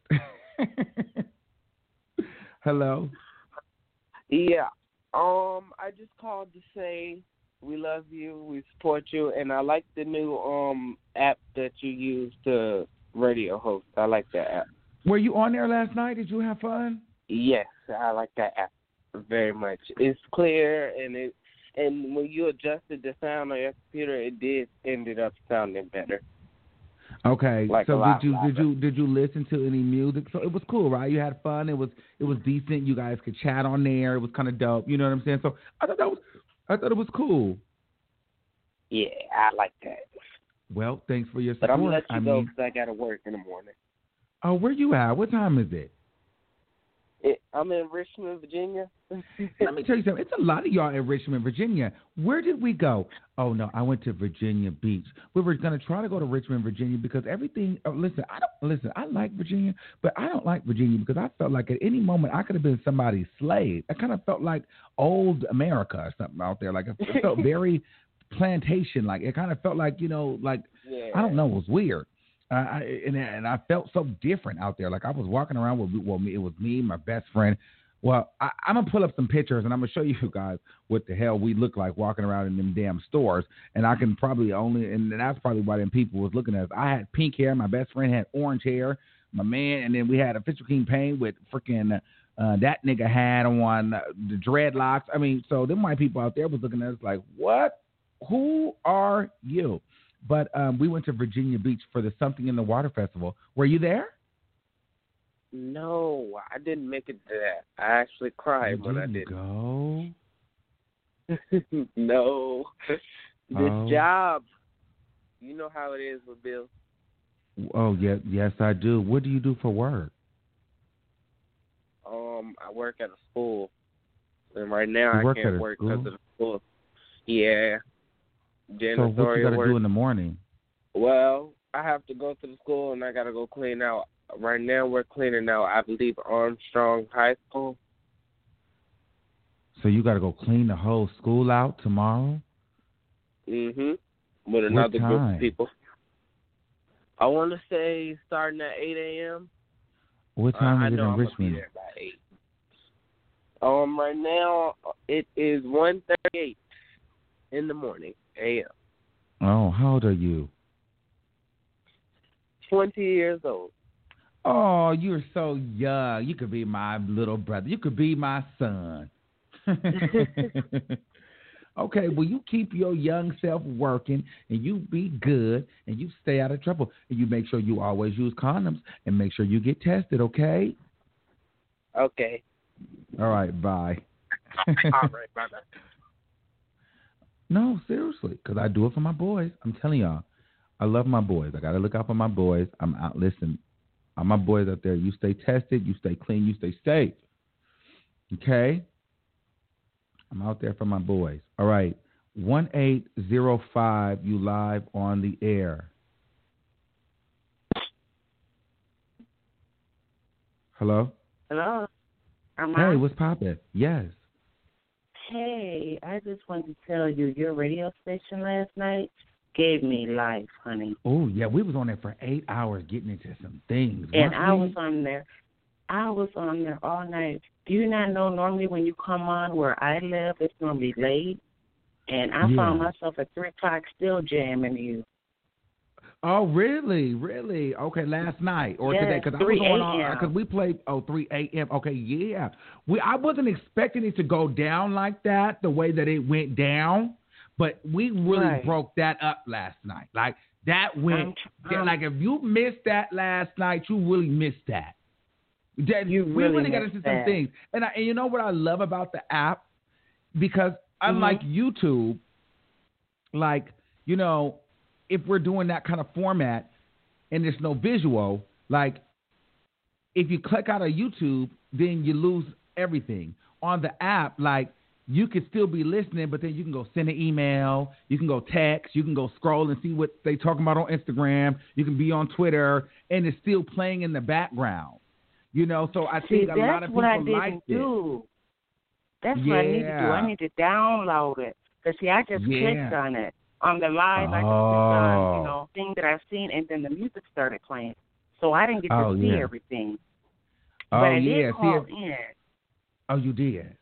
Hello? Yeah. Um, I just called to say we love you, we support you, and I like the new um app that you use to radio host. I like that app. Were you on there last night? Did you have fun? Yes, I like that app very much. It's clear, and it and when you adjusted the sound on your computer, it did ended up sounding better. Okay, like so did you louder. did you did you listen to any music? So it was cool, right? You had fun. It was it was decent. You guys could chat on there. It was kind of dope. You know what I'm saying? So I thought that was I thought it was cool. Yeah, I like that. Well, thanks for your support. But I'm gonna let you I go mean, because I gotta work in the morning. Oh, where you at? What time is it? it I'm in Richmond, Virginia. Let me tell you something. It's a lot of y'all in Richmond, Virginia. Where did we go? Oh, no, I went to Virginia Beach. We were going to try to go to Richmond, Virginia because everything oh, – listen, I don't – listen, I like Virginia, but I don't like Virginia because I felt like at any moment I could have been somebody's slave. I kind of felt like old America or something out there. Like it felt very plantation. Like it kind of felt like, you know, like yeah. I don't know. It was weird. Uh, I, and, and I felt so different out there. Like I was walking around with, well, me, it was me, my best friend. Well, I, I'm going to pull up some pictures, and I'm going to show you guys what the hell we look like walking around in them damn stores. And I can probably only – and that's probably why them people was looking at us. I had pink hair. My best friend had orange hair, my man. And then we had a Fisher King Payne with freaking uh, – that nigga had on the dreadlocks. I mean, so them white people out there was looking at us like, what? Who are you? But um, we went to Virginia Beach for the Something in the Water Festival. Were you there? No, I didn't make it to that. I actually cried you when I didn't didn't go. No. This oh. job, you know how it is with Bill. Oh, yeah, yes, I do. What do you do for work? Um, I work at a school. And right now you I can't work school? because of the school. Yeah. So what you got to do in the morning? Well, I have to go to the school and I got to go clean out. Right now we're cleaning out, I believe, Armstrong High School. So you got to go clean the whole school out tomorrow? Mhm. With another group of people. I want to say starting at eight a.m. What time uh, is it I know in I'm Richmond? gonna be there by eight. Um, right now it is one thirty-eight in the morning a.m. Oh, how old are you? Twenty years old. Oh, you're so young. You could be my little brother. You could be my son. Okay, well, you keep your young self working, and you be good, and you stay out of trouble, and you make sure you always use condoms, and make sure you get tested, okay? Okay. All right, bye. All right, bye-bye. No, seriously, because I do it for my boys. I'm telling y'all, I love my boys. I got to look out for my boys. I'm out. Listen, all my boys out there, you stay tested, you stay clean, you stay safe, okay? I'm out there for my boys. All right. one eight zero five, you live on the air. Hello? Hello? Am Hey, I? what's poppin'? Yes. Hey, I just wanted to tell you, your radio station last night gave me life, honey. Oh, yeah, we was on there for eight hours getting into some things. And I we? was on there. I was on there all night. Do you not know normally when you come on where I live, it's normally late? And I Yeah. found myself at three o'clock still jamming you. Oh, really? Really? Okay, last night or Yes, today? Because I was three on a.m. because we played, oh, three a.m. Okay, yeah. We I wasn't expecting it to go down like that, the way that it went down, but we really Right. broke that up last night. Like, that went, I'm, I'm, like, if you missed that last night, you really missed that. That, You we really really got missed into some that. things. And, I, and you know what I love about the app? Because Mm-hmm. unlike YouTube, like, you know, if we're doing that kind of format and there's no visual, like, if you click out of YouTube, then you lose everything. On the app, like, you could still be listening, but then you can go send an email, you can go text, you can go scroll and see what they talking about on Instagram, you can be on Twitter, and it's still playing in the background. You know, so I See, think a lot that's of what I people didn't liked it. do. That's what I need to do. Yeah. I need to download it. Because, see, I just Yeah. clicked on it. On the live, I just clicked on, Oh. you know, thing that I've seen, and then the music started playing. So I didn't get to Oh, see yeah. everything. Oh, but I yeah. did See call if- in. Oh, you did?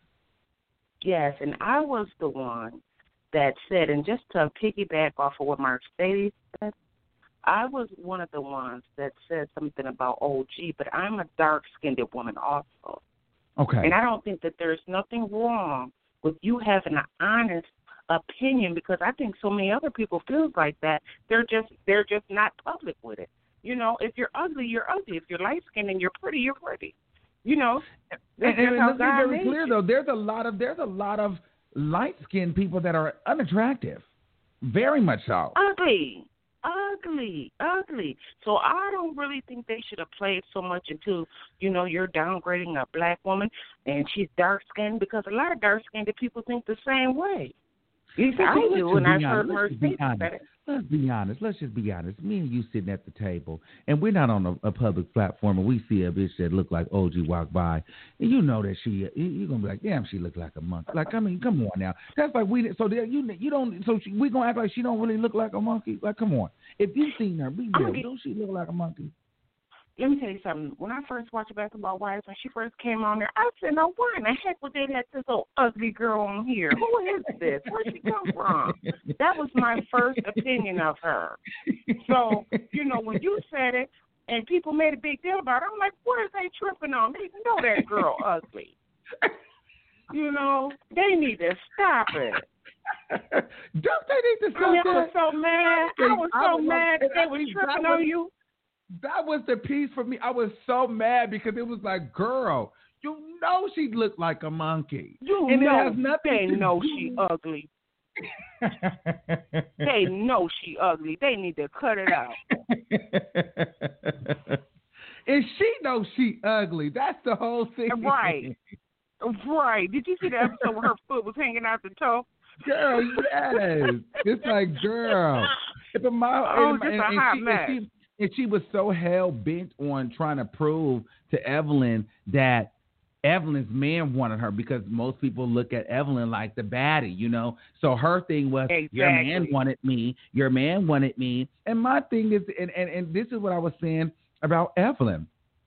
Yes, and I was the one that said, and just to piggyback off of what Mark Stady said, I was one of the ones that said something about O G, but I'm a dark-skinned woman also. Okay. And I don't think that there's nothing wrong with you having an honest opinion, because I think so many other people feel like that. They're just they're just not public with it. You know, if you're ugly, you're ugly. If you're light-skinned and you're pretty, you're pretty. You know, that's And, just and how let's be God very made clear, you. though. There's a lot of there's a lot of light skinned people that are unattractive, very much so. Ugly, ugly, ugly. So I don't really think they should have played so much into, you know, you're downgrading a black woman and she's dark skinned, because a lot of dark skinned people think the same way. At least I Let's do, just and be I've heard honest. her Let's just be speak honest. about it. Let's be honest. Let's just be honest. Me and you sitting at the table, and we're not on a, a public platform, and we see a bitch that look like O G walk by, and you know that she, you're gonna be like, damn, she look like a monkey. Like, I mean, come on now. That's like we. So there, you you don't. So she, we gonna act like she don't really look like a monkey. Like, come on. If you seen her, be I'm real. gonna- Don't she look like a monkey? Let me tell you something. When I first watched Basketball Wives, when she first came on there, I said, "No, why in the heck would they let this old ugly girl on here? Who is this? Where'd she come from?" That was my first opinion of her. So, you know, when you said it and people made a big deal about it, I'm like, what are they tripping on? They know that girl ugly. You know, they need to stop it. Don't they need to stop I, mean, I that? was so mad. I was I so was- mad that I they were think tripping that on was- you. That was the piece for me. I was so mad because it was like, girl, you know she looked like a monkey. You and know, it has nothing they to know do- she ugly. They know she ugly. They need to cut it out. And she knows she ugly. That's the whole thing. Right. Right. Did you see the episode where her foot was hanging out the toe? Girl, yes. It's like, girl. If a mile, Oh, and, just and, a and hot she, mess. and, she, and she was so hell bent on trying to prove to Evelyn that Evelyn's man wanted her because most people look at Evelyn like the baddie, you know. So her thing was, exactly. your man wanted me, your man wanted me. And my thing is, and, and, and this is what I was saying about Evelyn.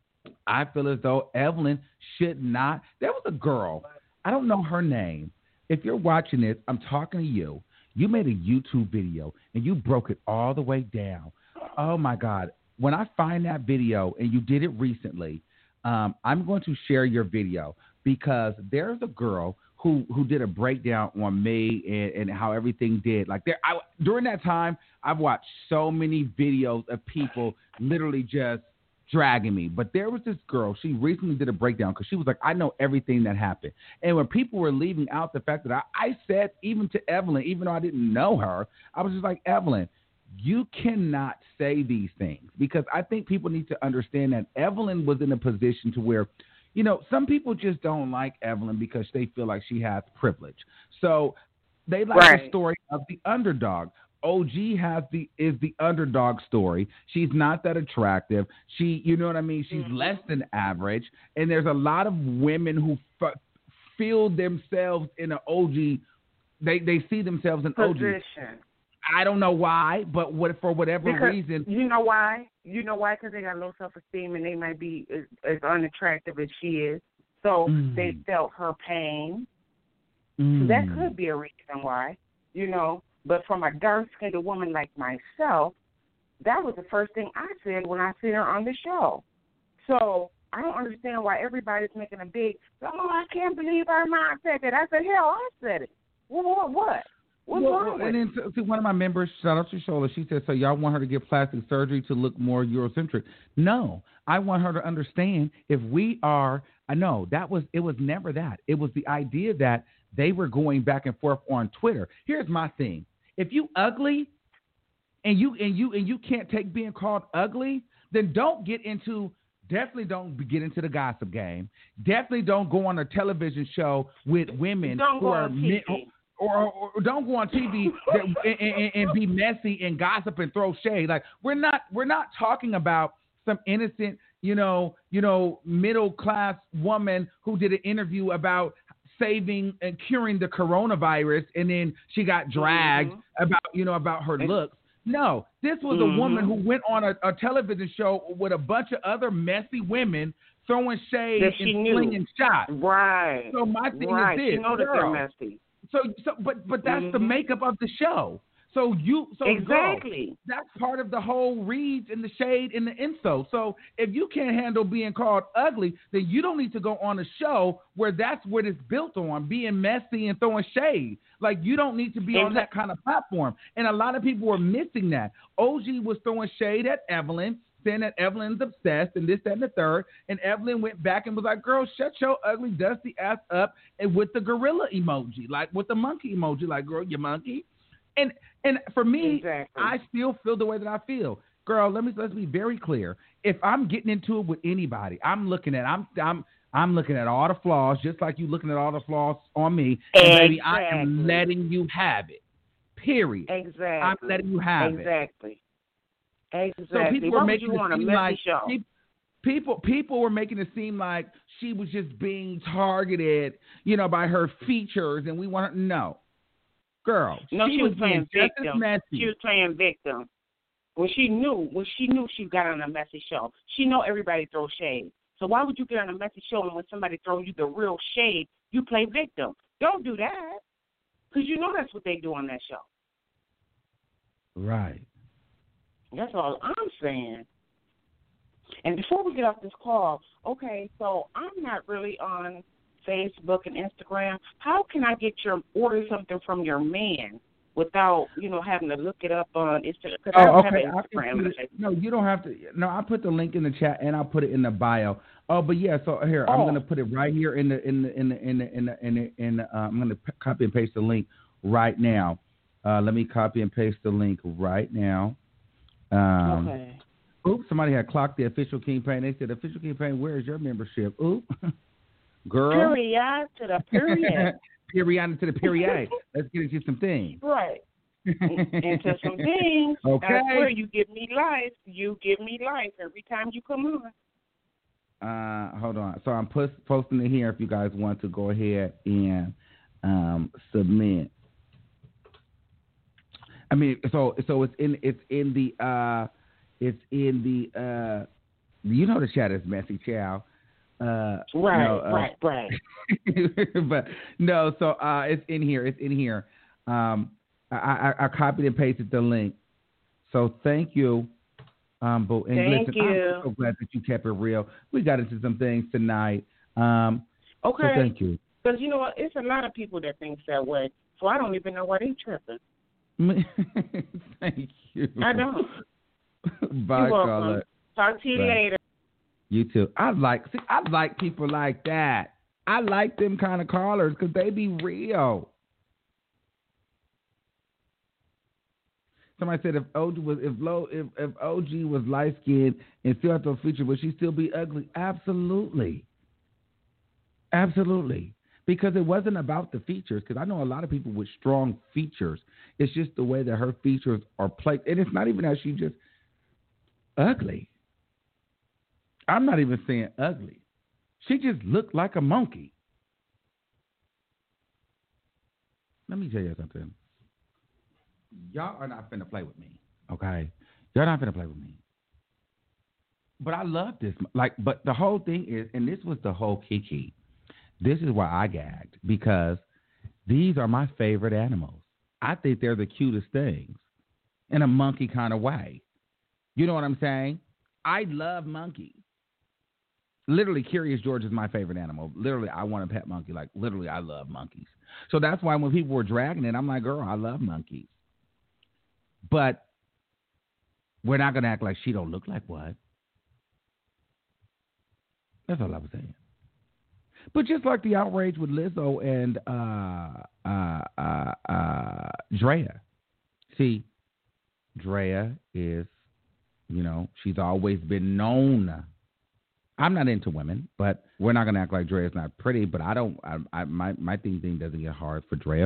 I feel as though Evelyn should not. There was a girl, I don't know her name. If you're watching this, I'm talking to you. You made a YouTube video and you broke it all the way down. Oh my God. When I find that video, and you did it recently, Um, I'm going to share your video because there's a girl who, who did a breakdown on me and, and how everything did. Like there, I, during that time, I've watched so many videos of people literally just dragging me. But there was this girl, she recently did a breakdown because she was like, I know everything that happened. And when people were leaving out the fact that I, I said, even to Evelyn, even though I didn't know her, I was just like, Evelyn, you cannot say these things, because I think people need to understand that Evelyn was in a position to where, you know, some people just don't like Evelyn because they feel like she has privilege. So they like right. the story of the underdog. O G has the is the underdog story. She's not that attractive. She, you know what I mean? She's mm-hmm. less than average. And there's a lot of women who f- feel themselves in an O G. They they see themselves in O G. Position. I don't know why, but what for whatever because, reason. You know why? You know why? Because they got low self-esteem and they might be as, as unattractive as she is. So mm. they felt her pain. Mm. So that could be a reason why, you know. But from a dark-skinned woman like myself, that was the first thing I said when I seen her on the show. So I don't understand why everybody's making a big, oh, I can't believe our mom said that. I said, hell, I said it. Well, what? What? What's well, wrong with and then to, to one of my members, shout out to Shola, she said, so y'all want her to get plastic surgery to look more Eurocentric? No, I want her to understand if we are, I know that was, it was never that. It was the idea that they were going back and forth on Twitter. Here's my thing. If you ugly and you, and you, and you can't take being called ugly, then don't get into, definitely don't get into the gossip game. Definitely don't go on a television show with women don't who go are on T V. Men, Or, or, or don't go on T V that, and, and, and be messy and gossip and throw shade. Like we're not we're not talking about some innocent, you know, you know, middle class woman who did an interview about saving and curing the coronavirus, and then she got dragged mm-hmm. about you know about her looks. No, this was mm-hmm. a woman who went on a, a television show with a bunch of other messy women throwing shade that and knew. slinging shots. Right. So my thing right. is this, she know that girl, they're messy. So, so, but, but that's mm-hmm. the makeup of the show. So you, so exactly. Girl, that's part of the whole reads and the shade and the insult. So if you can't handle being called ugly, then you don't need to go on a show where that's what it's built on, being messy and throwing shade. Like you don't need to be exactly. on that kind of platform. And a lot of people were missing that. O G was throwing shade at Evelyn, saying that Evelyn's obsessed and this, that, and the third. And Evelyn went back and was like, girl, shut your ugly, dusty ass up, and with the gorilla emoji, like with the monkey emoji, like, girl, you monkey. And and for me, exactly. I still feel the way that I feel. Girl, let me let's be very clear. If I'm getting into it with anybody, I'm looking at I'm I'm I'm looking at all the flaws, just like you looking at all the flaws on me. And exactly. baby, I am letting you have it. Period. Exactly. I'm letting you have exactly. it. Exactly. So people Why were making you it want a seem messy like show? people people were making it seem like she was just being targeted, you know, by her features, and we want her no. Girl, no, she, she was, was playing victim. Messy. She was playing victim. When she knew, when she knew she got on a messy show, she know everybody throws shade. So why would you get on a messy show and when somebody throws you the real shade, you play victim? Don't do that, because you know that's what they do on that show. Right. That's all I'm saying. And before we get off this call, okay, so I'm not really on Facebook and Instagram. How can I get your order something from your man without, you know, having to look it up on Instagram? Because oh, I don't okay. have Instagram. It, no, you don't have to. No, I put the link in the chat and I'll put it in the bio. Oh, but yeah. So here, oh. I'm gonna put it right here in the in the in the in the in the in the, in the uh, I'm gonna p- copy and paste the link right now. Uh, let me copy and paste the link right now. Um, okay. Oops, somebody had clocked the official campaign. They said, official campaign, where is your membership? Oops. Girl. Period to the period. Period to the period. Let's get into some things. Right. Into some things. Okay. That's where you give me life. You give me life every time you come on. Uh, hold on. So I'm post, posting it here if you guys want to go ahead and um, submit. I mean, so so it's in it's in the uh, it's in the uh, you know the chat is messy, chow. Uh, right, no, uh, right, right. but no, so uh, it's in here. It's in here. Um, I, I, I copied and pasted the link. So thank you. Um, but and thank listen, you. I'm so glad that you kept it real. We got into some things tonight. Um, okay. So thank you. Because you know what, it's a lot of people that think that way. So I don't even know why they tripping. Thank you. I don't. Bye, You're welcome. Carla. Talk to you Bye. later. You too. I like see, I like people like that. I like them kind of callers because they be real. Somebody said if O G was if low if, if O G was light skinned and still had to feature, would she still be ugly? Absolutely. Absolutely. Because it wasn't about the features. Because I know a lot of people with strong features. It's just the way that her features are played. And it's not even that she's just ugly. I'm not even saying ugly. She just looked like a monkey. Let me tell you something. Y'all are not finna play with me, okay? Y'all not finna play with me. But I love this. Like, but the whole thing is, and this was the whole kiki. This is why I gagged, because these are my favorite animals. I think they're the cutest things in a monkey kind of way. You know what I'm saying? I love monkeys. Literally, Curious George is my favorite animal. Literally, I want a pet monkey. Like, literally, I love monkeys. So that's why when people were dragging it, I'm like, girl, I love monkeys. But we're not going to act like she don't look like what. That's all I was saying. But just like the outrage with Lizzo and uh, uh, uh, uh, Drea. See, Drea is, you know, she's always been known. I'm not into women, but we're not going to act like Drea's not pretty. But I don't, I, I my, my thing thing doesn't get hard for Drea.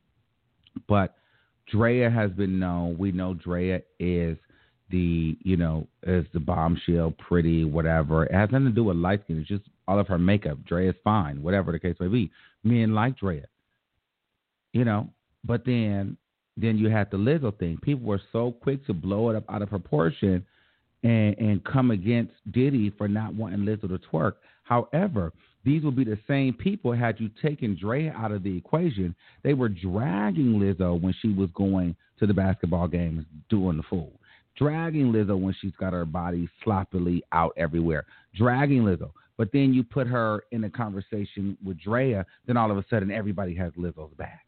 But Drea has been known. We know Drea is the, you know, is the bombshell, pretty, whatever. It has nothing to do with light skin. It's just all of her makeup. Drea is fine, whatever the case may be. Men like Drea, you know. But then, then you had the Lizzo thing. People were so quick to blow it up out of proportion and, and come against Diddy for not wanting Lizzo to twerk. However, these would be the same people had you taken Drea out of the equation. They were dragging Lizzo when she was going to the basketball games doing the fool. Dragging Lizzo when she's got her body sloppily out everywhere. Dragging Lizzo. But then you put her in a conversation with Drea, then all of a sudden everybody has Lizzo's back.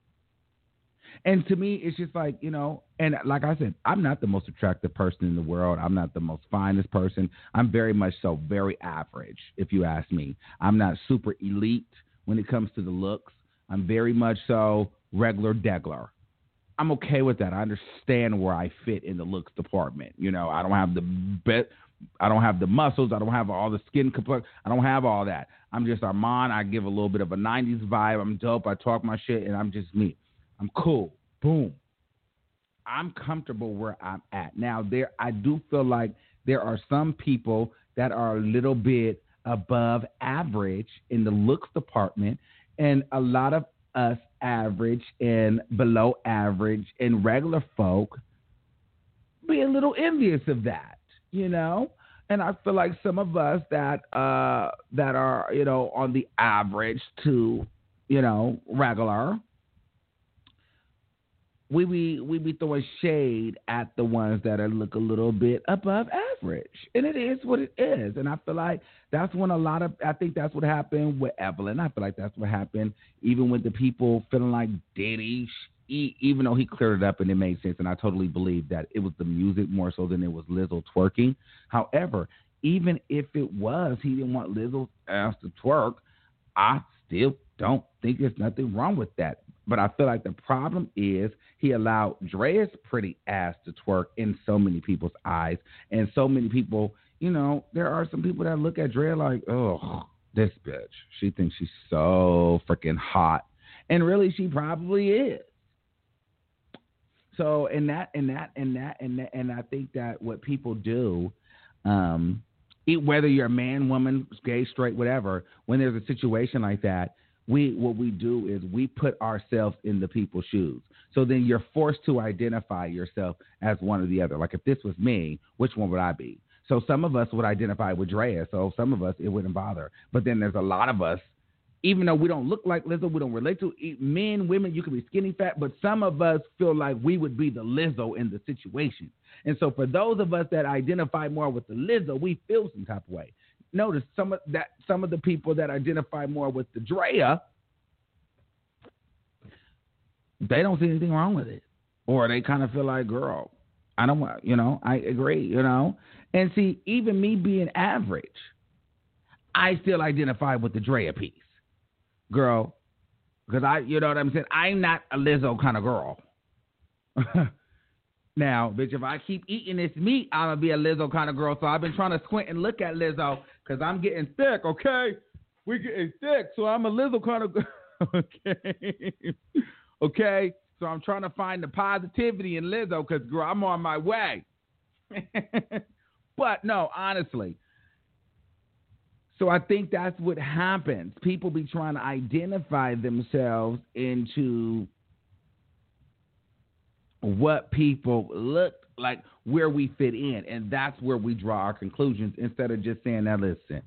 And to me, it's just like, you know, and like I said, I'm not the most attractive person in the world. I'm not the most finest person. I'm very much so very average, if you ask me. I'm not super elite when it comes to the looks. I'm very much so regular degler. I'm okay with that. I understand where I fit in the looks department. You know, I don't have the best, I don't have the muscles. I don't have all the skin complexion. I don't have all that. I'm just Armand. I give a little bit of a nineties vibe. I'm dope. I talk my shit, and I'm just me. I'm cool. Boom. I'm comfortable where I'm at. Now, there, I do feel like there are some people that are a little bit above average in the looks department, and a lot of us average and below average and regular folk be a little envious of that, you know? And I feel like some of us that uh, that are, you know, on the average to, you know, regular, we be we be throwing shade at the ones that are look a little bit above average, and it is what it is. And I feel like that's when a lot of I think that's what happened with Evelyn. I feel like that's what happened even with the people feeling like Diddy, he, even though he cleared it up and it made sense, and I totally believe that it was the music more so than it was Lizzo twerking. However, even if it was, he didn't want Lizzo's ass to twerk. I still don't think there's nothing wrong with that. But I feel like the problem is he allowed Drea's pretty ass to twerk in so many people's eyes. And so many people, you know, there are some people that look at Drea like, oh, this bitch. She thinks she's so freaking hot. And really, she probably is. So, and that, and that, and that, and that, and I think that what people do, um, whether you're a man, woman, gay, straight, whatever, when there's a situation like that, we what we do is we put ourselves in the people's shoes. So then you're forced to identify yourself as one or the other. Like if this was me, which one would I be? So some of us would identify with Drea. So some of us, it wouldn't bother. But then there's a lot of us, even though we don't look like Lizzo, we don't relate to men, women, you can be skinny, fat, but some of us feel like we would be the Lizzo in the situation. And so for those of us that identify more with the Lizzo, we feel some type of way. Notice some of that, some of the people that identify more with the Drea, they don't see anything wrong with it. Or they kind of feel like, girl, I don't want, you know, I agree, you know. And see, even me being average, I still identify with the Drea piece. Girl, because I, you know what I'm saying? I'm not a Lizzo kind of girl. Now, bitch, if I keep eating this meat, I'm going to be a Lizzo kind of girl. So I've been trying to squint and look at Lizzo because I'm getting thick, okay? We're getting thick, so I'm a Lizzo kind of girl, okay? Okay? So I'm trying to find the positivity in Lizzo because, girl, I'm on my way. But, no, honestly. So I think that's what happens. People be trying to identify themselves into what people look like, where we fit in, and that's where we draw our conclusions instead of just saying, now listen,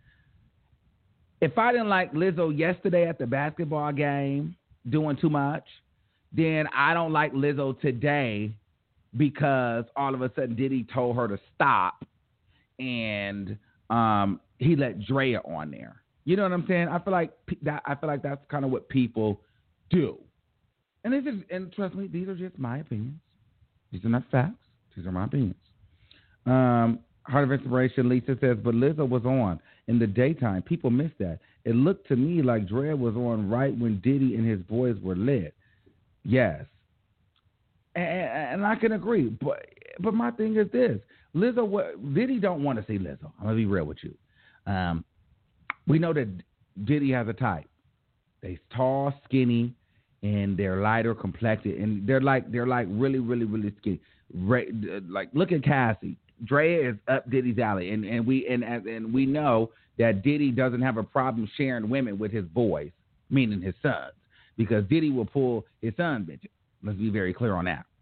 if I didn't like Lizzo yesterday at the basketball game doing too much, then I don't like Lizzo today because all of a sudden Diddy told her to stop and um, he let Drea on there. You know what I'm saying? I feel like that. I feel like that's kind of what people do. And this is, and trust me, these are just my opinions. These are not facts. These are my opinions. Um, Heart of Inspiration, Lisa says, but Lizzo was on in the daytime. People missed that. It looked to me like Drea was on right when Diddy and his boys were lit. Yes. And, and I can agree. But but my thing is this. Lizzo, what, Diddy don't want to see Lizzo. I'm going to be real with you. Um, we know that Diddy has a type. They're tall, skinny, and they're lighter complected, and they're like they're like really, really, really skinny. Re, like look at Cassie. Drea is up Diddy's alley, and, and we and and we know that Diddy doesn't have a problem sharing women with his boys, meaning his sons, because Diddy will pull his son bitches. Let's be very clear on that.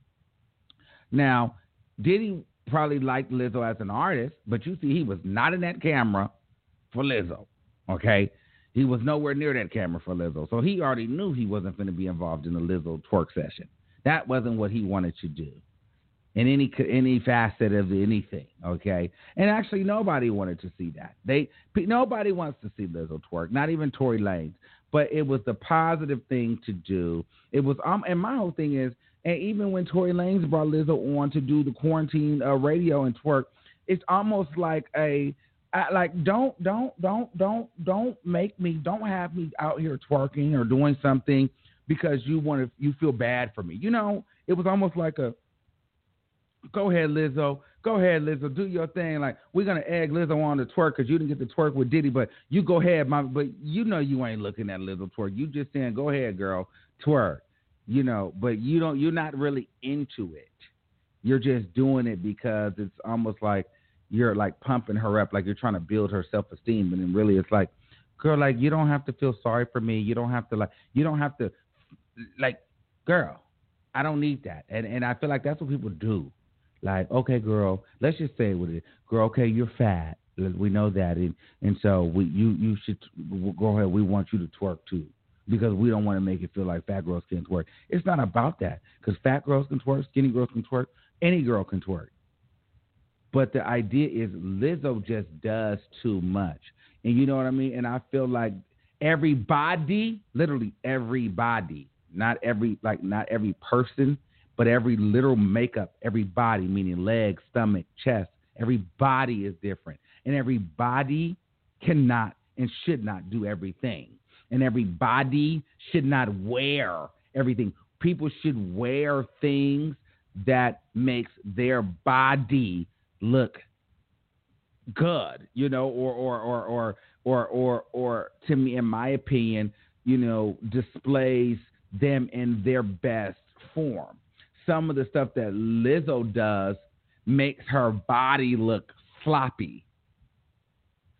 Now, Diddy probably liked Lizzo as an artist, but you see, he was not in that camera for Lizzo. Okay. He was nowhere near that camera for Lizzo. So he already knew he wasn't going to be involved in a Lizzo twerk session. That wasn't what he wanted to do in any any facet of anything, okay? And actually, nobody wanted to see that. They Nobody wants to see Lizzo twerk, not even Tory Lanez. But it was the positive thing to do. It was, um, and my whole thing is, and even when Tory Lanez brought Lizzo on to do the quarantine uh, radio and twerk, it's almost like a, I, like, don't, don't, don't, don't, don't make me, don't have me out here twerking or doing something because you want to, you feel bad for me. You know, it was almost like a, go ahead, Lizzo, go ahead, Lizzo, do your thing. Like, we're going to egg Lizzo on to twerk because you didn't get to twerk with Diddy, but you go ahead, mama. But you know you ain't looking at Lizzo twerk. You just saying, go ahead, girl, twerk. You know, but you don't, you're not really into it. You're just doing it because it's almost like you're like pumping her up, like you're trying to build her self-esteem. And then really it's like, girl, like, you don't have to feel sorry for me. You don't have to like, you don't have to like, girl, I don't need that. And and I feel like that's what people do. Like, okay, girl, let's just say it with it. Girl, okay, you're fat. We know that. And, and so we you, you should go ahead. We want you to twerk too. Because we don't want to make it feel like fat girls can't twerk. It's not about that. Because fat girls can twerk, skinny girls can twerk, any girl can twerk. But the idea is Lizzo just does too much. And you know what I mean? And I feel like everybody, literally everybody, not every, like not every person, but every literal makeup, every body, meaning legs, stomach, chest, every body is different. And every body cannot and should not do everything. And every body should not wear everything. People should wear things that makes their body look good, you know, or or or or or or, or to me, in my opinion, you know, displays them in their best form. Some of the stuff that Lizzo does makes her body look sloppy.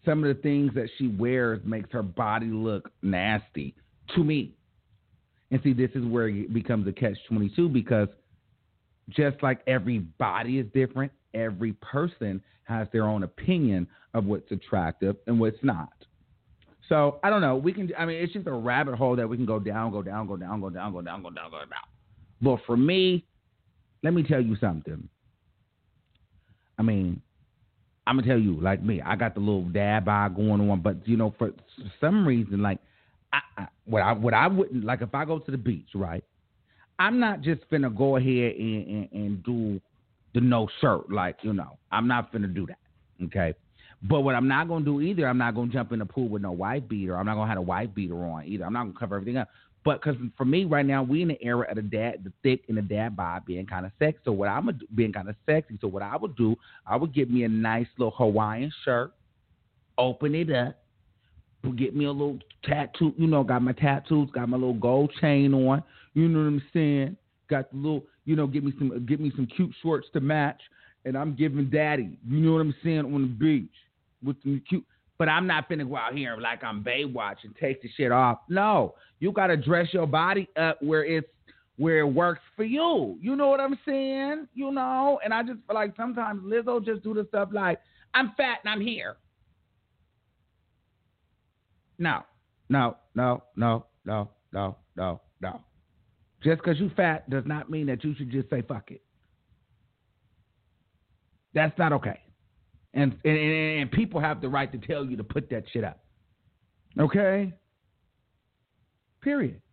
some of the things that she wears makes her body look nasty to me. And see, this is where it becomes a catch twenty-two, because just like every body is different, every person has their own opinion of what's attractive and what's not. So I don't know. We can. I mean, it's just a rabbit hole that we can go down, go down, go down, go down, go down, go down, go down. But for me, let me tell you something. I mean, I'm gonna tell you, like me, I got the little dab eye going on, but you know, for some reason, like, I, I, what I what I wouldn't like if I go to the beach, right? I'm not just finna go ahead and, and, and do the no shirt, like, you know, I'm not finna do that, okay? But what I'm not gonna do either, I'm not gonna jump in the pool with no white beater. I'm not gonna have a white beater on either. I'm not gonna cover everything up. But because for me right now, we in the era of the dad, the thick and the dad bod being kind of sexy. So what I'm gonna do, being kind of sexy. So what I would do, I would get me a nice little Hawaiian shirt, open it up, get me a little tattoo. You know, got my tattoos, got my little gold chain on. You know what I'm saying? Got the little, you know, get me some, get me some cute shorts to match, and I'm giving daddy. You know what I'm saying, on the beach with some cute. But I'm not finna go out here like I'm Baywatch and take the shit off. No, you gotta dress your body up where it's where it works for you. You know what I'm saying? You know, and I just feel like sometimes Lizzo just do the stuff like, I'm fat and I'm here. No, no, no, no, no, no, no, no. Just because you fat does not mean that you should just say fuck it. That's not okay. And, and and people have the right to tell you to put that shit up. Okay? Period.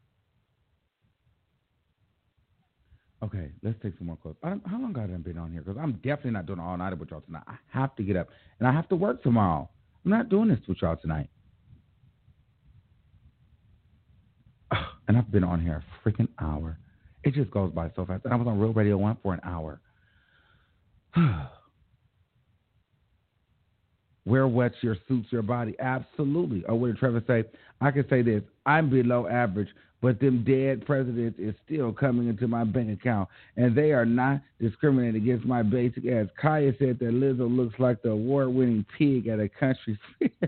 Okay, let's take some more calls. How long have I been on here? Because I'm definitely not doing all night with y'all tonight. I have to get up, and I have to work tomorrow. I'm not doing this with y'all tonight. And I've been on here a freaking hour. It just goes by so fast. I was on Real Radio one for an hour. Wear what your suits your body. Absolutely. Or what did Trevor say? I can say this. I'm below average, but them dead presidents is still coming into my bank account, and they are not discriminating against my basic ass. Kaya said that Lizzo looks like the award-winning pig at a country fair.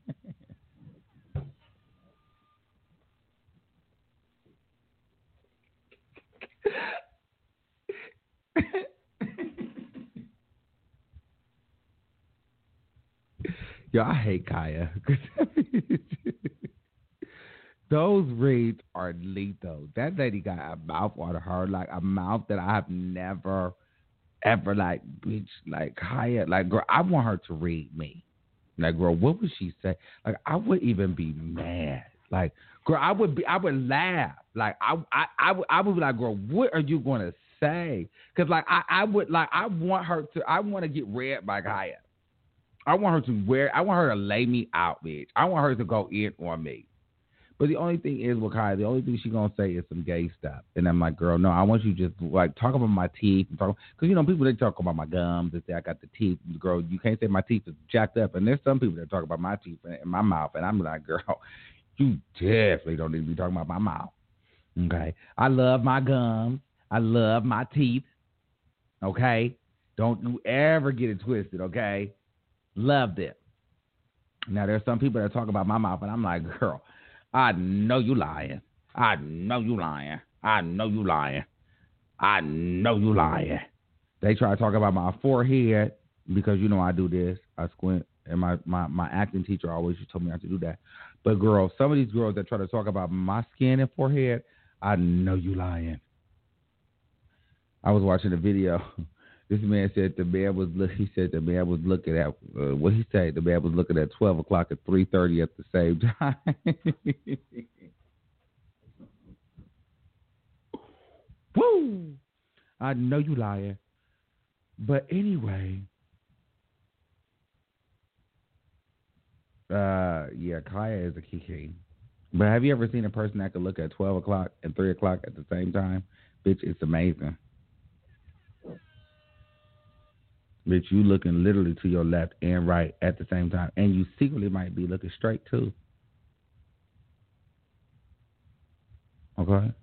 Yo, I hate Kaya. Those reads are lethal. That lady got a mouth on her, like a mouth that I have never, ever, like, bitch, like, Kaya. Like, girl, I want her to read me. Like, girl, what would she say? Like, I would even be mad. Like, girl, I would be, I would laugh. Like, I, I, I would, I would be like, girl, what are you going to say? Because, like, I, I would, like, I want her to, I want to get read by Kaya. I want her to wear, I want her to lay me out, bitch. I want her to go in on me. But the only thing is with Kaya, the only thing she's going to say is some gay stuff. And I'm like, girl, no, I want you to just, like, talk about my teeth. Because, you know, people, they talk about my gums. They say I got the teeth. Girl, you can't say my teeth is jacked up. And there's some people that talk about my teeth and my mouth. And I'm like, girl, you definitely don't need to be talking about my mouth. Okay? I love my gums. I love my teeth. Okay? Don't you ever get it twisted, okay? Love them. Now, there's some people that talk about my mouth, and I'm like, girl, I know you lying. I know you lying. I know you lying. I know you lying. They try to talk about my forehead because, you know, I do this. I squint, and my, my, my acting teacher always told me not to do that. But, girl, some of these girls that try to talk about my skin and forehead, I know you lying. I was watching a video. This man said the man was look. He said the man was looking at uh, what he said. The man was looking at twelve o'clock at three thirty at the same time. Woo! I know you lying, but anyway, uh, yeah, Kaya is a kiki. But have you ever seen a person that could look at twelve o'clock and three o'clock at the same time? Bitch, it's amazing. Bitch, you looking literally to your left and right at the same time. And you secretly might be looking straight, too. Okay?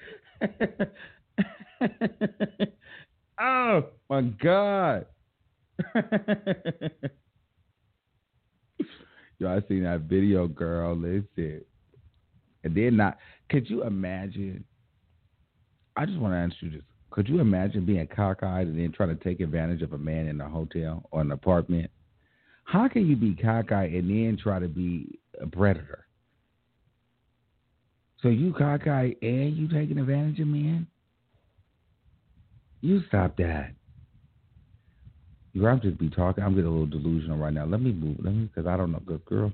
Oh, my God. Yo, I seen that video, girl. Listen. And then not, could you imagine? I just want to ask you this. Could you imagine being cockeyed and then trying to take advantage of a man in a hotel or an apartment? How can you be cockeyed and then try to be a predator? So you cockeyed and you taking advantage of men? You stop that. Girl, I'm just be talking. I'm getting a little delusional right now. Let me move. Let me, because I don't know. Good girl.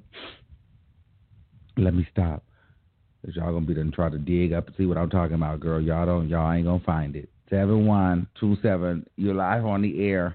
Let me stop. Cause y'all gonna be done try to dig up and see what I'm talking about, girl. Y'all don't. Y'all ain't gonna find it. Seven one two seven. You're live on the air.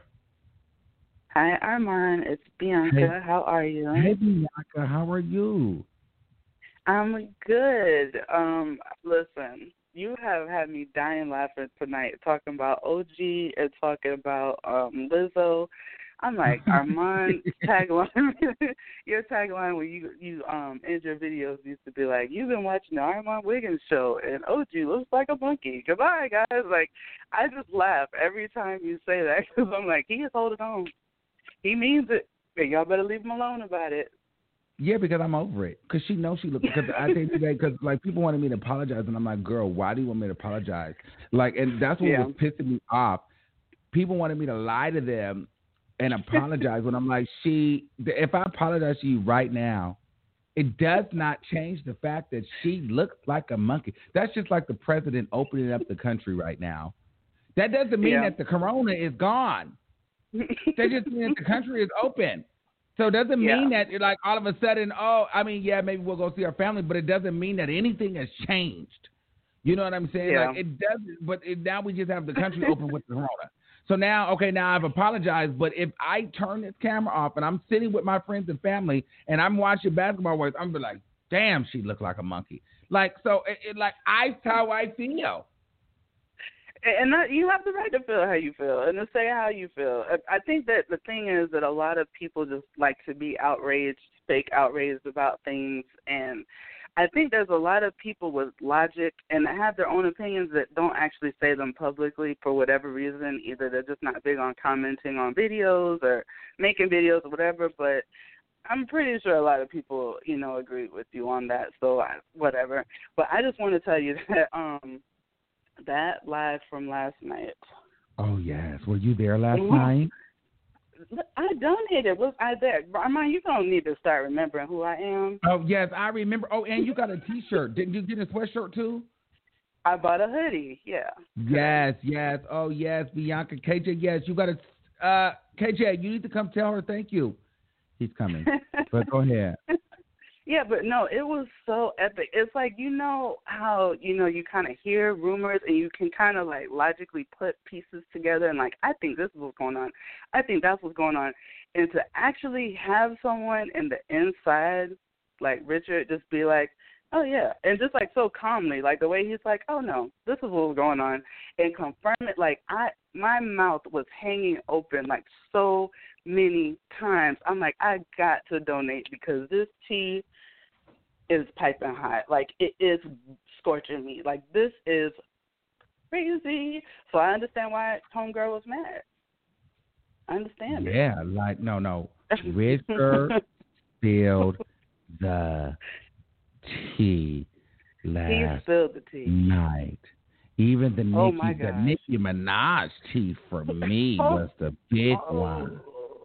Hi, Armand. It's Bianca. Hey. How are you? Hey, Bianca. How are you? I'm good. Um, listen, you have had me dying laughing tonight, talking about O G and talking about um Lizzo. I'm like, Armand tagline. Your tagline when you you um end your videos used to be like, you've been watching the Armand Wiggins show and O G looks like a monkey. Goodbye, guys. Like, I just laugh every time you say that because I'm like, he is holding on. He means it. And y'all better leave him alone about it. Yeah, because I'm over it. Because she knows she looks. Because I think today, because like people wanted me to apologize, and I'm like, girl, why do you want me to apologize? Like, and that's what yeah. was pissing me off. People wanted me to lie to them and apologize when I'm like, she. If I apologize to you right now, it does not change the fact that she looks like a monkey. That's just like the president opening up the country right now. That doesn't mean yeah. that the corona is gone. That just means that the country is open. So it doesn't mean yeah. that you're like all of a sudden, oh, I mean, yeah, maybe we'll go see our family, but it doesn't mean that anything has changed. You know what I'm saying? Yeah. Like it doesn't, but it, now we just have the country open with the corona. So now, okay, now I've apologized, but if I turn this camera off and I'm sitting with my friends and family and I'm watching basketball wives, I'm be like, damn, she looked like a monkey. Like, so it, it like, I, how I feel. And that, you have the right to feel how you feel and to say how you feel. I think that the thing is that a lot of people just like to be outraged, fake outraged about things. And I think there's a lot of people with logic and that have their own opinions that don't actually say them publicly for whatever reason. Either they're just not big on commenting on videos or making videos or whatever. But I'm pretty sure a lot of people, you know, agree with you on that. So I, whatever. But I just want to tell you that um, – that live from last night. Oh, yes. Were you there last mm-hmm. night? I donated. Was I there? Armand, you don't need to start remembering who I am. Oh, yes, I remember. Oh, and you got a T-shirt. Didn't you get a sweatshirt, too? I bought a hoodie, yeah. Yes, yes. Oh, yes, Bianca. K J, yes, you got to uh, – K J, you need to come tell her thank you. He's coming. But go ahead. Yeah, but no, it was so epic. It's like, you know how, you know, you kind of hear rumors and you can kind of like logically put pieces together and like, I think this is what's going on. I think that's what's going on. And to actually have someone in the inside, like Richard, just be like, oh, yeah. And just like so calmly, like the way he's like, oh, no, this is what's going on. And confirm it. Like I, my mouth was hanging open like so many times. I'm like, I got to donate because this tea is piping hot. Like, it is scorching me. Like, this is crazy. So I understand why Homegirl was mad. I understand yeah, it. like, no, no. Richard spilled the tea last he spilled the tea. night. Even the oh Nicki, the Nicki Minaj tea for me oh. was the big oh. one.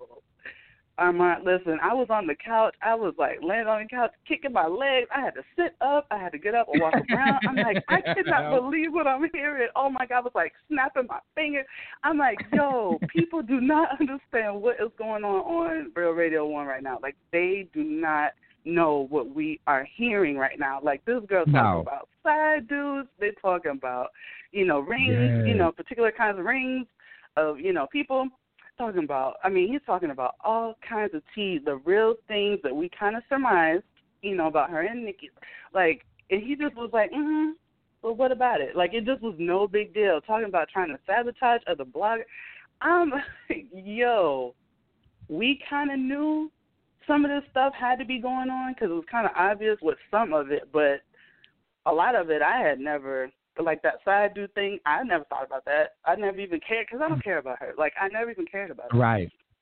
Armand, listen, I was on the couch. I was like laying on the couch, kicking my legs. I had to sit up. I had to get up and walk around. I'm like, I cannot believe what I'm hearing. Oh, my God. I was like snapping my fingers. I'm like, yo, people do not understand what is going on on Real Radio one right now. Like, they do not know what we are hearing right now. Like, this girl talking no. about side dudes. They're talking about, you know, rings, yes. you know, particular kinds of rings of, you know, people. Talking about, I mean, he's talking about all kinds of tea, the real things that we kind of surmised, you know, about her and Nicki. Like, and he just was like, mm-hmm, well, what about it? Like, it just was no big deal. Talking about trying to sabotage other bloggers. I'm like, yo, we kind of knew some of this stuff had to be going on because it was kind of obvious with some of it, but a lot of it I had never. But like that side dude thing, I never thought about that. I never even cared because I don't care about her. Like I never even cared about her. Right.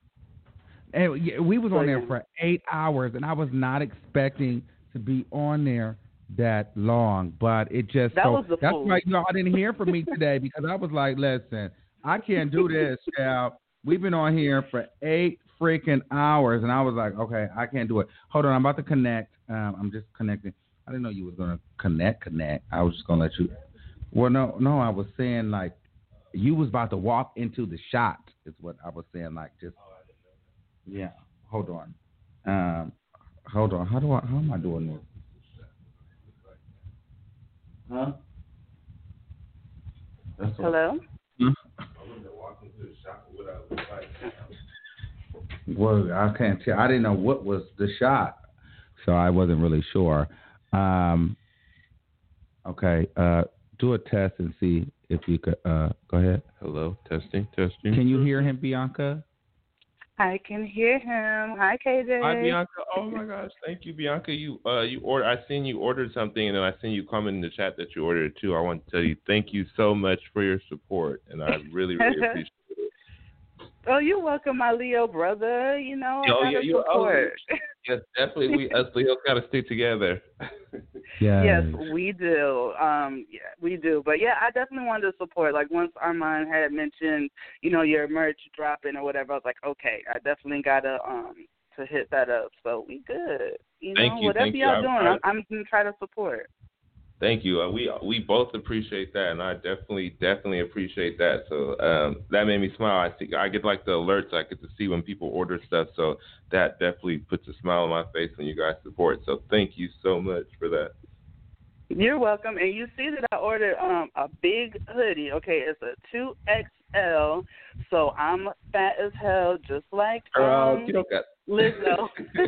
And yeah, we was So, on there yeah. for eight hours, and I was not expecting to be on there that long. But it just That so was the that's fool. why y'all didn't hear from me today because I was like, listen, I can't do this, child. We've been on here for eight freaking hours, and I was like, okay, I can't do it. Hold on, I'm about to connect. Um, I'm just connecting. I didn't know you was gonna connect, connect. I was just gonna let you. Well, no, no, I was saying like you was about to walk into the shot. Is what I was saying. Like just yeah. Hold on. Um, hold on. How do I? How am I doing this? Huh? That's what, Hello? Hmm? Well, I can't tell. I didn't know what was the shot, so I wasn't really sure. Um, okay, uh, do a test and see if you could. Uh, go ahead. Hello, testing, testing. Can you hear him, Bianca? I can hear him. Hi, K J. Hi, Bianca. Oh my gosh, thank you, Bianca. You, uh, you order. I seen you ordered something, and then I seen you comment in the chat that you ordered it too. I want to tell you, thank you so much for your support, and I really, really appreciate it. Oh, you're welcome, my Leo brother. You know, Oh I yeah, gotta you. Oh, support. yes, definitely. We us Leos got to stick together. Yes. Yes, we do. Um, yeah, we do. But yeah, I definitely wanted to support. Like once Armand had mentioned, you know, your merch dropping or whatever, I was like, okay, I definitely gotta um to hit that up. So we good. You know, Thank you, whatever thank you. y'all I- doing, I- I'm, I'm gonna try to support. Thank you. Uh, we we both appreciate that, and I definitely definitely appreciate that. So um, that made me smile. I see I get like the alerts. I get to see when people order stuff. So that definitely puts a smile on my face when you guys support. So thank you so much for that. You're welcome. And you see that I ordered um a big hoodie. Okay, it's a two X L. So I'm fat as hell, just like um, Girl, you don't got Lizzo.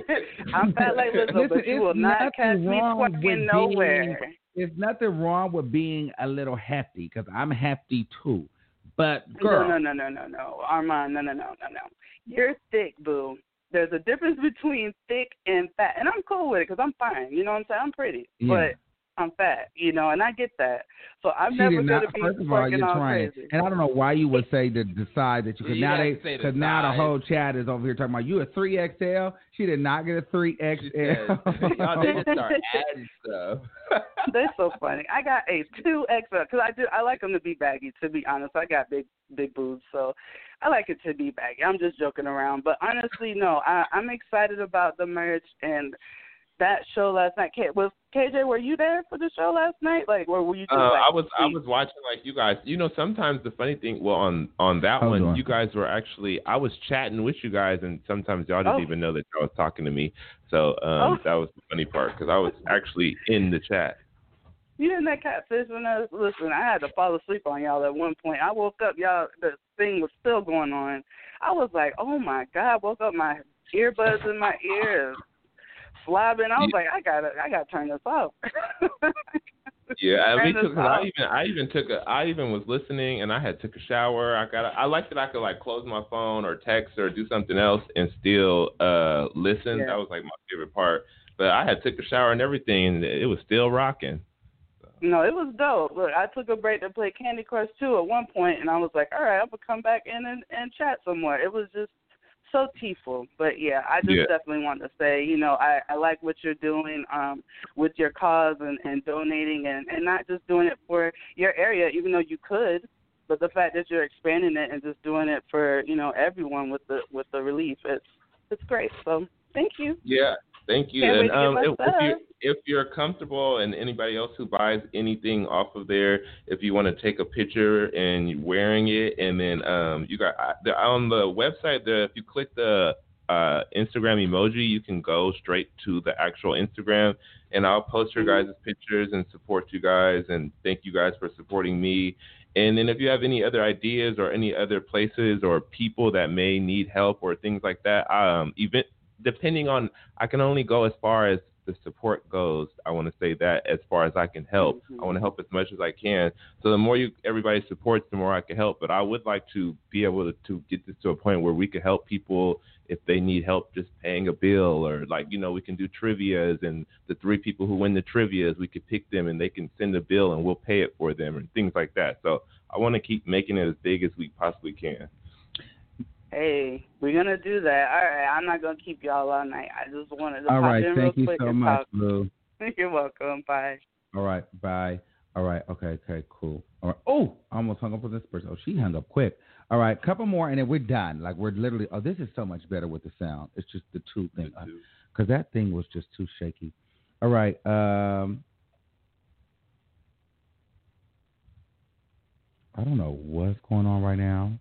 I'm fat like Lizzo, Listen, but you will it's not catch nothing me wrong with twerking nowhere. being- There's nothing wrong with being a little hefty because I'm hefty too. But girl, No, no, no, no, no, no. Armand, no, no, no, no, no. You're thick, boo. There's a difference between thick and fat. And I'm cool with it because I'm fine. You know what I'm saying? I'm pretty. Yeah. But I'm fat, you know, and I get that. So I'm she never did going not. to be First of all, twerking you're all trying, crazy. and I don't know why you would say to decide that you could. You Now gotta they, say because now the decide. whole chat is over here talking about you a three X L. She did not get a three X L. Y'all need to start adding stuff. That's so funny. I got a two X L because I do. I like them to be baggy. To be honest, I got big, big boobs, so I like it to be baggy. I'm just joking around, but honestly, no. I, I'm excited about the merch and that show last night. K, was K J? Were you there for the show last night? Like, or were you just Uh, like? I was I was watching like you guys. You know, sometimes the funny thing. Well, on on that Hold one, on. you guys were actually. I was chatting with you guys, and sometimes y'all didn't Oh. even know that y'all was talking to me. So um, Oh. that was the funny part because I was actually in the chat. You didn't that catfish when I was listen. I had to fall asleep on y'all at one point. I woke up, y'all. The thing was still going on. I was like, oh my god! Woke up, my earbuds in my ears, slobbing. I was like, I gotta, I gotta turn this off. Yeah, I, me Turn too. this 'Cause I off. even I even took a I even was listening and I had took a shower. I got I like that I could like close my phone or text or do something else and still uh listen. Yeah. That was like my favorite part. But I had took a shower and everything, and it was still rocking. No, it was dope. Look, I took a break to play Candy Crush too at one point, and I was like, all right, I'm gonna come back in and, and chat some more. It was just so tearful. But yeah, I just Yeah. definitely want to say, you know, I, I like what you're doing um, with your cause and, and donating, and, and not just doing it for your area, even though you could, but the fact that you're expanding it and just doing it for, you know, everyone with the with the relief, it's it's great. So thank you. Yeah, thank you. Can't wait and to get um, my if, if you stuff. if you're comfortable, and anybody else who buys anything off of there, if you want to take a picture and you wearing it, and then um, you got uh, the, on the website there. If you click the uh, Instagram emoji, you can go straight to the actual Instagram, and I'll post your Mhm. guys' pictures and support you guys, and thank you guys for supporting me. And then if you have any other ideas or any other places or people that may need help or things like that, um, even depending on, I can only go as far as the support goes. I want to say that as far as I can help, Mhm. I want to help as much as I can. So the more you everybody supports, the more I can help. But I would like to be able to, to get this to a point where we could help people if they need help just paying a bill, or like, you know, we can do trivias, and the three people who win the trivias, we could pick them and they can send a bill and we'll pay it for them and things like that. So I want to keep making it as big as we possibly can. Hey, we're gonna do that. All right, I'm not gonna keep y'all all night. I just wanted to All pop right, in thank real you quick so and much, talk. Lou. You're welcome. Bye. All right, bye. All right, okay, okay, cool. All right. Oh, I almost hung up with this person. Oh, she hung up quick. All right, couple more, and then we're done. Like, we're literally, oh, this is so much better with the sound. It's just the two thing. Because that thing was just too shaky. All right. Um, I don't know what's going on right now.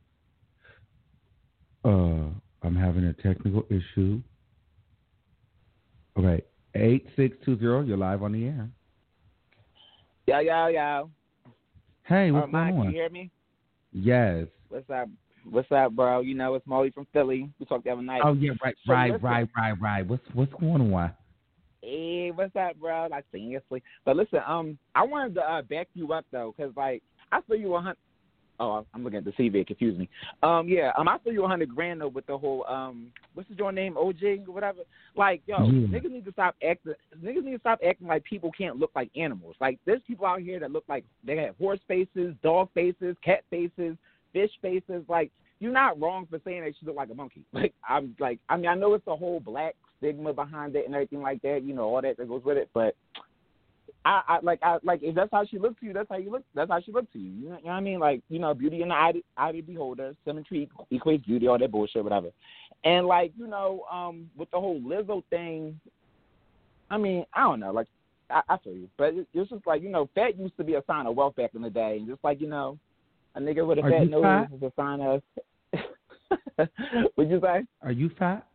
Uh, I'm having a technical issue. Okay, eight six two zero, you're live on the air. Yo, yo, yo. Hey, what's uh, going Mike, on? Can you hear me? Yes. What's up? What's up, bro? You know, it's Molly from Philly. We talked the other night. Oh, yeah, right, so right, listen, right, right, right. What's what's going on? Hey, what's up, bro? Like, seriously. But listen, um, I wanted to uh, back you up, though, because, like, I feel you a hundred. Oh, I'm looking at the C V. It confused me. Um, yeah, um, I feel you a hundred grand though with the whole um, what's his your name, O J or whatever. Like, yo, Yeah. niggas need to stop acting. Niggas need to stop acting like people can't look like animals. Like, there's people out here that look like they have horse faces, dog faces, cat faces, fish faces. Like, you're not wrong for saying that you look like a monkey. Like, I'm like, I mean, I know it's the whole black stigma behind it and everything like that. You know, all that that goes with it, but. I, I like I like if that's how she looks to you, that's how you look. That's how she looks to you. You know, you know what I mean? Like, you know, beauty in the eye, eye of the beholder, symmetry equates beauty, all that bullshit, whatever. And like, you know, um, with the whole Lizzo thing, I mean, I don't know. Like, I, I feel you, but it, it's just like, you know, fat used to be a sign of wealth back in the day, and just like, you know, a nigga with a Are fat you nose fat? is a sign of. What'd you say? Are you fat?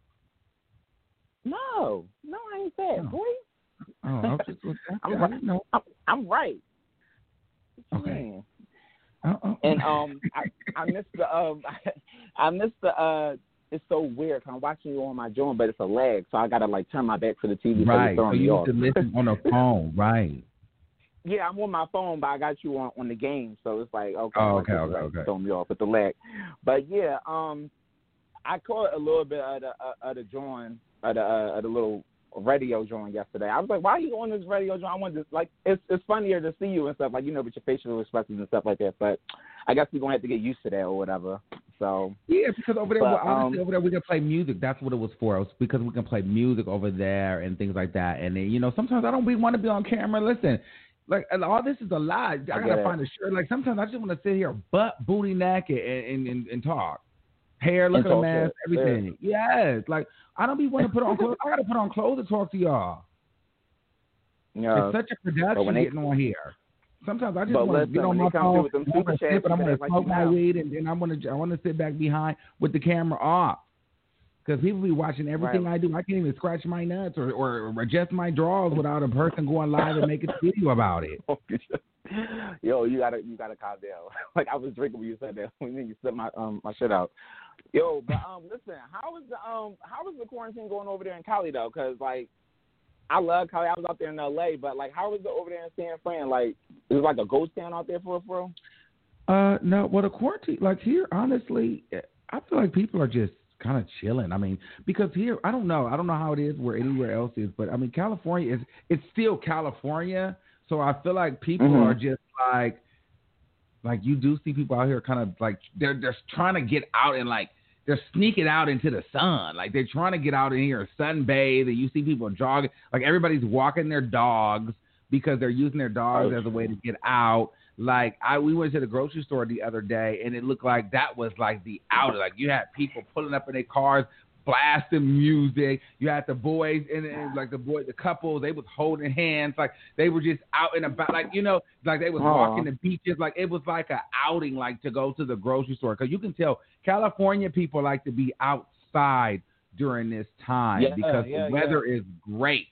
No, no, I ain't fat, No. boy. Oh, I was just, I, I'm I right. didn't know. I'm, I'm right. Okay. Yeah. Oh, oh. And um, I, I missed the um, I missed the uh. It's so weird. 'Cause I'm watching you on my joint, but it's a lag, so I gotta like turn my back to the T V. Right. So So it's you off. need to listen on the phone, right? Yeah, I'm on my phone, but I got you on, on the game, so it's like okay, Oh, like, okay, it's okay, like okay. throwing me off with the lag. But yeah, um, I caught a little bit of the uh, of the joint, of the uh, of the little radio joint yesterday. I was like, why are you on this radio joint? I wanted to, like, it's it's funnier to see you and stuff, like, you know, with your facial expressions and stuff like that. But I guess we're gonna have to get used to that or whatever. So Yeah, because over there, but, well, honestly, um, over there we can play music. That's what it was for. It was because we can play music over there and things like that. And then, you know, sometimes I don't be want to be on camera. Listen, like, and all this is a lie. I, I gotta get it. find a shirt. Like sometimes I just want to sit here, butt, booty, naked, and and, and, and talk. Hair, look And at the talk mask, shit, everything. Yes, like I don't be want to put on clothes. I gotta put on clothes to talk to y'all. you know, It's such a production when they- getting on here. Sometimes I just But want to listen, get on when they my come phone. through with them and I'm super gonna chats, sit, but I'm you going to better smoke like my you weed, and then I'm going to I want to sit back behind with the camera off. Because people be watching everything Right. I do. I can't even scratch my nuts or, or adjust my drawers without a person going live and making a video about it. Yo, you gotta you gotta calm down. Like I was drinking when you said that. When you set my um my shit out. Yo, but um listen, how is the um how is the quarantine going over there in Cali though? Because like I love Cali. I was out there in L A, but like how is it over there in San Fran? Like is it like a ghost town out there for real, for real? Uh, no, well, the quarantine, like here, honestly, I feel like people are just kind of chilling. I mean, because here, I don't know. I don't know how it is where anywhere else is, but I mean, California is, it's still California. So I feel like people Mhm. are just like, like you do see people out here kind of like, they're just trying to get out and like, they're sneaking out into the sun. Like they're trying to get out in here and sunbathe, and you see people jogging. Like everybody's walking their dogs because they're using their dogs Oh. as a way to get out. Like I, we went to the grocery store the other day, and it looked like that was like the out. Like you had people pulling up in their cars, blasting music. You had the boys and, and like the boy, the couple, they was holding hands. Like they were just out and about. Like you know, like they was Aw. walking the beaches. Like it was like a outing, like to go to the grocery store, because you can tell California people like to be outside during this time Yeah, because yeah, the weather is great.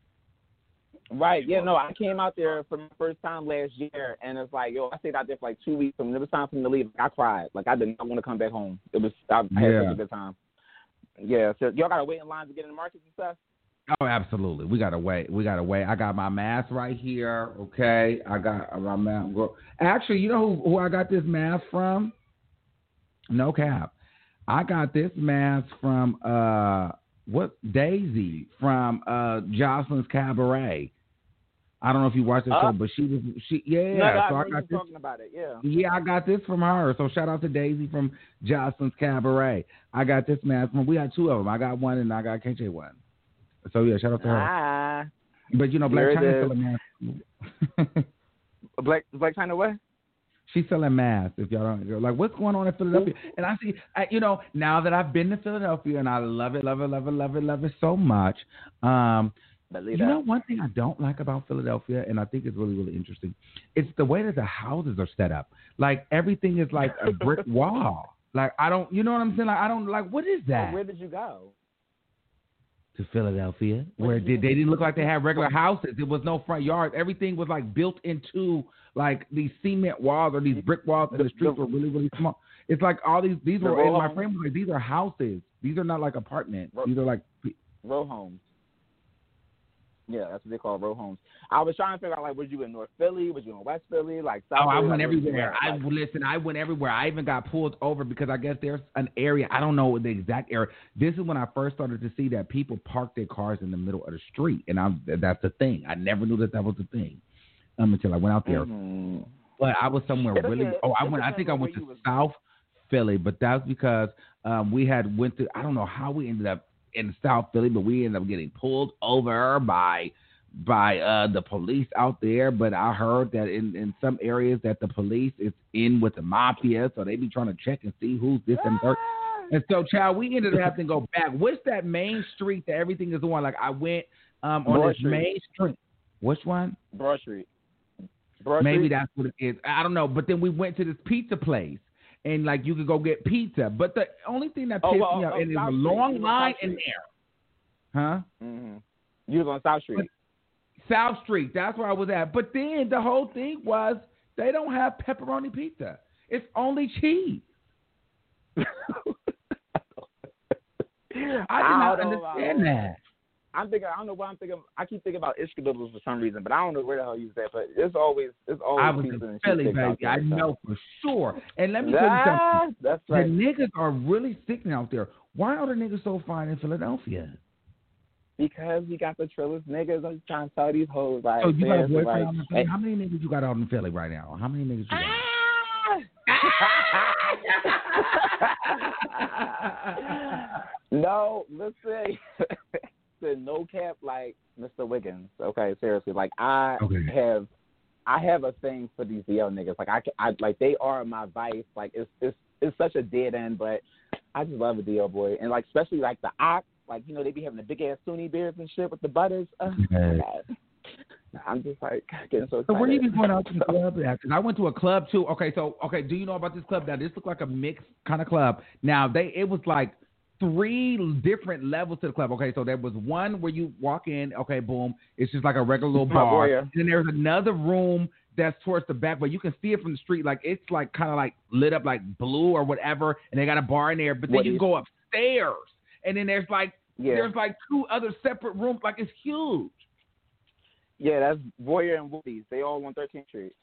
Right, yeah, no, I came out there for my first time last year, and it's like, yo, I stayed out there for like two weeks, and when it was time for me to leave, I cried. Like, I did not want to come back home. It was, I, I had Yeah. such a good time. Yeah, so y'all got to wait in line to get in the markets and stuff? Oh, absolutely. We gotta wait. We gotta wait. I got my mask right here. Okay, I got my mask. Actually, you know who, who I got this mask from? No cap. I got this mask from uh what Daisy from uh Jocelyn's Cabaret. I don't know if you watched the Uh, show, but she was she yeah. no, no, so I I heard got you this. talking about it. Yeah. Yeah, I got this from her. So shout out to Daisy from Jocelyn's Cabaret. I got this mask from. We had two of them. I got one and I got K J one. So yeah, shout out to her. Ah. But you know, Black Here China it is. selling masks. Black Black China what? She's selling masks. If y'all don't like, what's going on in Philadelphia? And I see, I, you know, now that I've been to Philadelphia and I love it, love it, love it, love it, love it so much. Um, Believe you that. know, one thing I don't like about Philadelphia, and I think it's really, really interesting, it's the way that the houses are set up. Like everything is like a brick wall. Like I don't, you know what I'm saying? Like I don't like. What is that? Where did you go? To Philadelphia, Where where did you did, they didn't look like they had regular houses. There was no front yard. Everything was like built into like these cement walls or these brick walls, and the streets were really, really small. It's like all these. These The were. row And my homes? friend was like, these are houses. These are not like apartments. Row- These are like. Row homes. Yeah, that's what they call row homes. I was trying to figure out like, was you in North Philly? Was you in West Philly? Like South Oh, I Philly? went Like, where was you everywhere. at? I Like, listen. I went everywhere. I even got pulled over because I guess there's an area. I don't know the exact area. This is when I first started to see that people park their cars in the middle of the street, and I'm that's the thing. I never knew that that was the thing um, until I went out there. mhm. But I was somewhere It really. depends- Oh, I it went. I depends think I on went where to you was- South Philly, but that's because um, we had went to. I don't know how we ended up in South Philly, but we ended up getting pulled over by by uh, the police out there. But I heard that in, in some areas that the police is in with the mafia, so they be trying to check and see who's this and third. And so, child, we ended up having to go back. What's that main street that everything is on? Like I went um, on Broad this Street. main street. Which one? Broad Street. Broad Maybe Street? that's what it is. I don't know. But then we went to this pizza place, and like you could go get pizza. But the only thing that Oh, pissed well, me off, oh, and there's South a Street. long You was on line South in Street. there. Huh? Mm-hmm. You was on South Street. South Street. That's where I was at. But then the whole thing was they don't have pepperoni pizza. It's only cheese. I did not don't understand know. that. I'm thinking. I don't know why I'm thinking. I keep thinking about Ishkadoodles for some reason, but I don't know where the hell you was at. But it's always it's always I was pizza in and Philly, cheesesteak out baby. I there, so. know for sure. And let me tell you Ah, something. that's The right. niggas are really sickening out there. Why are the niggas so fine in Philadelphia? Because you got the trillest niggas. I'm trying to tell these hoes like. So you got a seriously, boyfriend like, out in Philly? hey, How many niggas you got out in Philly right now? How many niggas you got? No, listen. The no cap, like Mister Wiggins. Okay, seriously, like I Okay. have, I have a thing for these D L niggas. Like I, can- I like they are my vice. Like it's, it's, it's such a dead end, but I just love a D L boy, and like especially like the ox. Like you know they be having the big ass Sunni beards and shit with the butters. Uh, Yes. God. I'm just like getting so excited. So where you been going out to the club at? Because I went to a club too. Okay, so okay, do you know about this club? Now this looked like a mixed kind of club. Now they it was like three different levels to the club. Okay, so there was one where you walk in. Okay, boom, it's just like a regular little My bar. boy, yeah. And then there's another room that's towards the back, but you can see it from the street. Like it's like kind of like lit up like blue or whatever, and they got a bar in there. But then What you is- go upstairs, and then there's like Yeah. there's like two other separate rooms. Like it's huge. Yeah, that's Voyeur and Woody's. They all on thirteenth Street.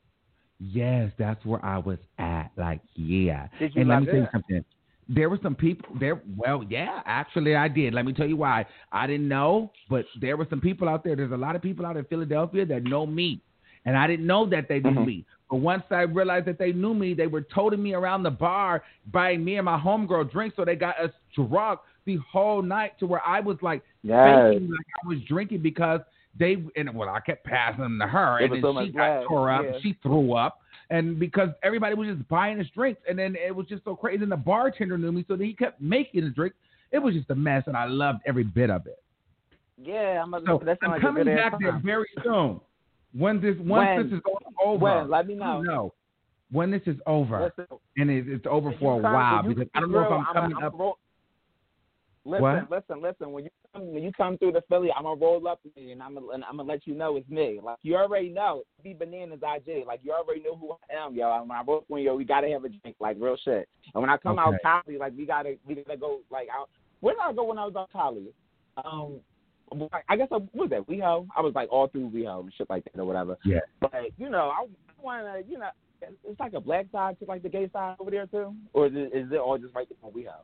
Yes, that's where I was at. Like, yeah. Did you and let love me tell you it? something. There were some people there. Well, yeah, actually, I did. Let me tell you why. I didn't know, but there were some people out there. There's a lot of people out in Philadelphia that know me, and I didn't know that they knew Mhm. me. But once I realized that they knew me, they were toting me around the bar, buying me and my homegirl drinks. So they got us drunk the whole night to where I was like Yes. faking like I was drinking because they and well, I kept passing them to her, It and was then so she much got gas, tore up, yeah. and she threw up, and because everybody was just buying us drinks, and then it was just so crazy. And the bartender knew me, so then he kept making the drink. It was just a mess, and I loved every bit of it. Yeah, I'm. So that sound I'm like coming a good ass back there time. very soon. When this once When? this is over, When? Let me know. No, when this is over, Listen, and it, it's over when for a you come- while when you- because I don't know if girl, I'm a- coming I'm up. Roll, listen, What? listen, listen. When you come, when you come through the Philly, I'm gonna roll up to you, and I'm gonna, and I'm gonna let you know it's me. Like you already know, be bananas I J. Like you already know who I am, yo. And when I roll when yo, we gotta have a drink, like real shit. And when I come out Okay. Cali, like we gotta, we gotta go. Like out. Where did I go when I was out Cali? Um. I guess I what was that WeHo. I was like all through WeHo and shit like that or whatever. Yeah. But you know, I want to, you know, it's like a black side to like the gay side over there too, or is it, is it all just right there on WeHo?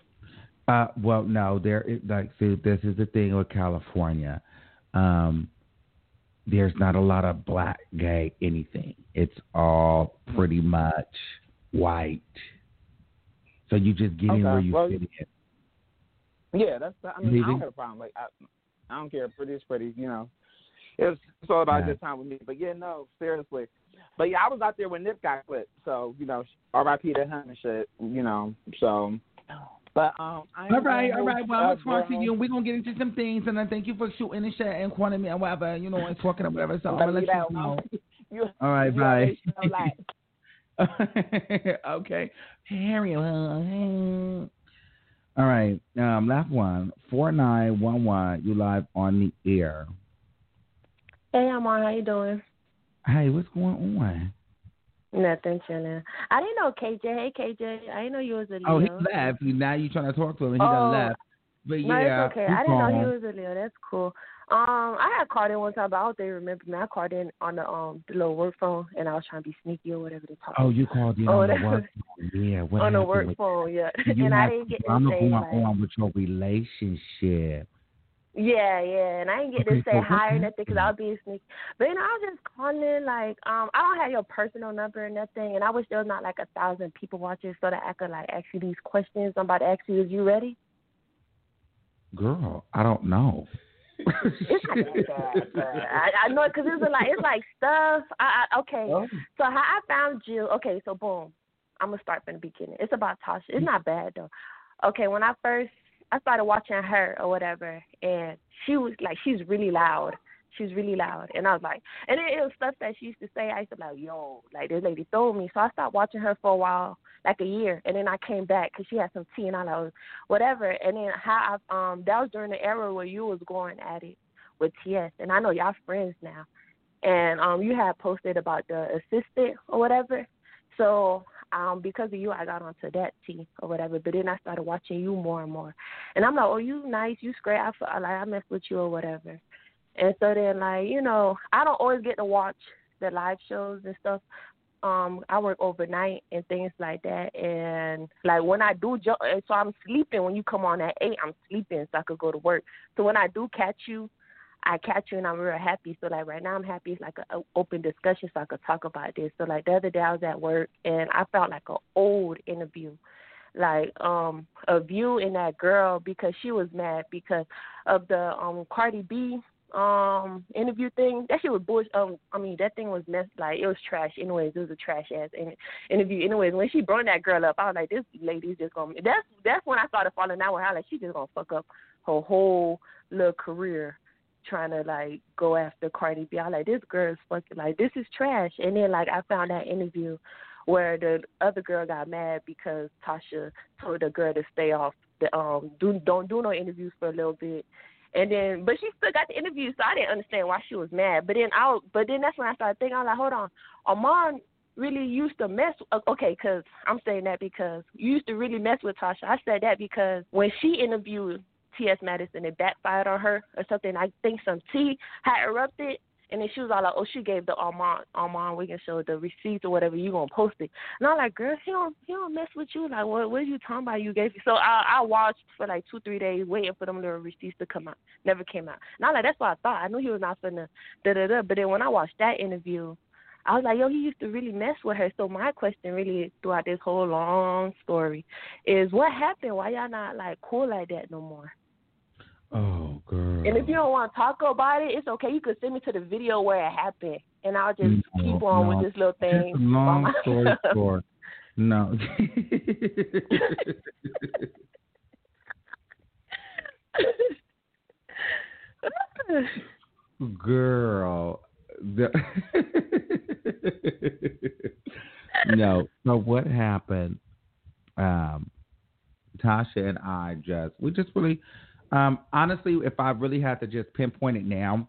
Uh, well, no, there. It, like, see, this is the thing with California. Um, there's not a lot of black, gay, anything. It's all pretty much white. So you just get Okay, in where you well, fit in. Yeah, that's. I mean, I don't have a problem. Like, I, I don't care. Pretty is pretty. You know, it's, it's all about Yeah. a good time with me. But yeah, no, seriously. But yeah, I was out there when Nip got clipped. So you know, R I P to him and shit. You know, so. But um, I All right, all know, right. Well, uh, I'm talking to girl, you. We're going to get into some things, and I thank you for shooting and shit and calling me and whatever, you know, and talking or whatever. So I'm going to let you know. You, All right, you bye. always know, like, Okay. Harry. All right. Um, last one. four nine one one. You live on the air. Hey, Amar, how you doing? Hey, what's going on? Nothing, chilling. I didn't know K J. Hey, K J. I didn't know you was a Leo. Oh, he left. Now you trying to talk to him, and he Oh, done left. But no, yeah, it's okay. he I didn't know he called. was a Leo. That's cool. Um, I had called in one time, but I don't think you remember me. I called in on the um the little work phone, and I was trying to be sneaky or whatever to talk. Oh, you called in Oh, on the that- work phone. Yeah, what on the happened work with- phone, yeah. You and have I didn't get to drama say going like, on with your relationship. yeah, yeah, and I didn't get Okay, to say so what hi or nothing because happened? I was being sneaky. But you know, I was just calling like, um, I don't have your personal number or nothing, and I wish there was not like a thousand people watching so that I could like ask you these questions. I'm about to ask you. Is you ready? Girl, I don't know. It's not that bad, but I, I know it because it's like it's like stuff. I, I okay. Oh. So how I found you? Okay, so boom, I'm gonna start from the beginning. It's about Tasha. It's not bad though. Okay, when I first I started watching her or whatever, and she was like, she's really loud. She's really loud, and I was like, and it, it was stuff that she used to say. I used to be like, yo, like this lady told me. So I stopped watching her for a while, like a year, and then I came back because she had some tea, and I like whatever. And then how I um that was during the era where you was going at it with T S, and I know y'all friends now, and um you had posted about the assistant or whatever. So um because of you, I got onto that tea or whatever. But then I started watching you more and more, and I'm like, oh, you nice, you great. I feel, like I mess with you or whatever. And so then, like, you know, I don't always get to watch the live shows and stuff. Um, I work overnight and things like that. And, like, when I do, jo- so I'm sleeping. When you come on at eight, I'm sleeping so I could go to work. So when I do catch you, I catch you and I'm real happy. So, like, right now I'm happy. It's like an open discussion so I could talk about this. So, like, the other day I was at work and I felt like an old interview. Like, um, of you and that girl because she was mad because of the um Cardi B um interview thing. That shit was bullshit. Um, I mean that thing was messed. Like it was trash. Anyways, it was a trash ass in- interview. Anyways, when she brought that girl up, I was like, this lady's just gonna. That's that's when I started falling out with her. Like she just gonna fuck up her whole little career trying to like go after Cardi B. I was like, this girl is fucking like this is trash. And then like I found that interview where the other girl got mad because Tasha told the girl to stay off the um do don't do no interviews for a little bit. And then, but she still got the interview, so I didn't understand why she was mad. But then, I, but then that's when I started thinking. I was like, hold on, Armand really used to mess. Okay, because I'm saying that because you used to really mess with Tasha. I said that because when she interviewed T S Madison, it backfired on her or something. I think some tea had erupted, and then she was all like, oh, she gave the Armand Armand Wiggins show the receipts or whatever. You gonna post it? And I'm like, girl, he don't he don't mess with you. Like, what what are you talking about? You gave so I I watched for like two three days waiting for them little receipts to come out. Never came out. And I'm like, that's what I thought. I knew he was not finna da da da. But then when I watched that interview, I was like, yo, he used to really mess with her. So my question really throughout this whole long story is, what happened? Why y'all not like cool like that no more? Oh, girl. And if you don't want to talk about it, it's okay. You could send me to the video where it happened, and I'll just No, keep on no. with this little thing. Just a long by story myself. short. No. Girl. The no. So what happened? Um, Tasha and I just we just really um honestly, if I really had to just pinpoint it now,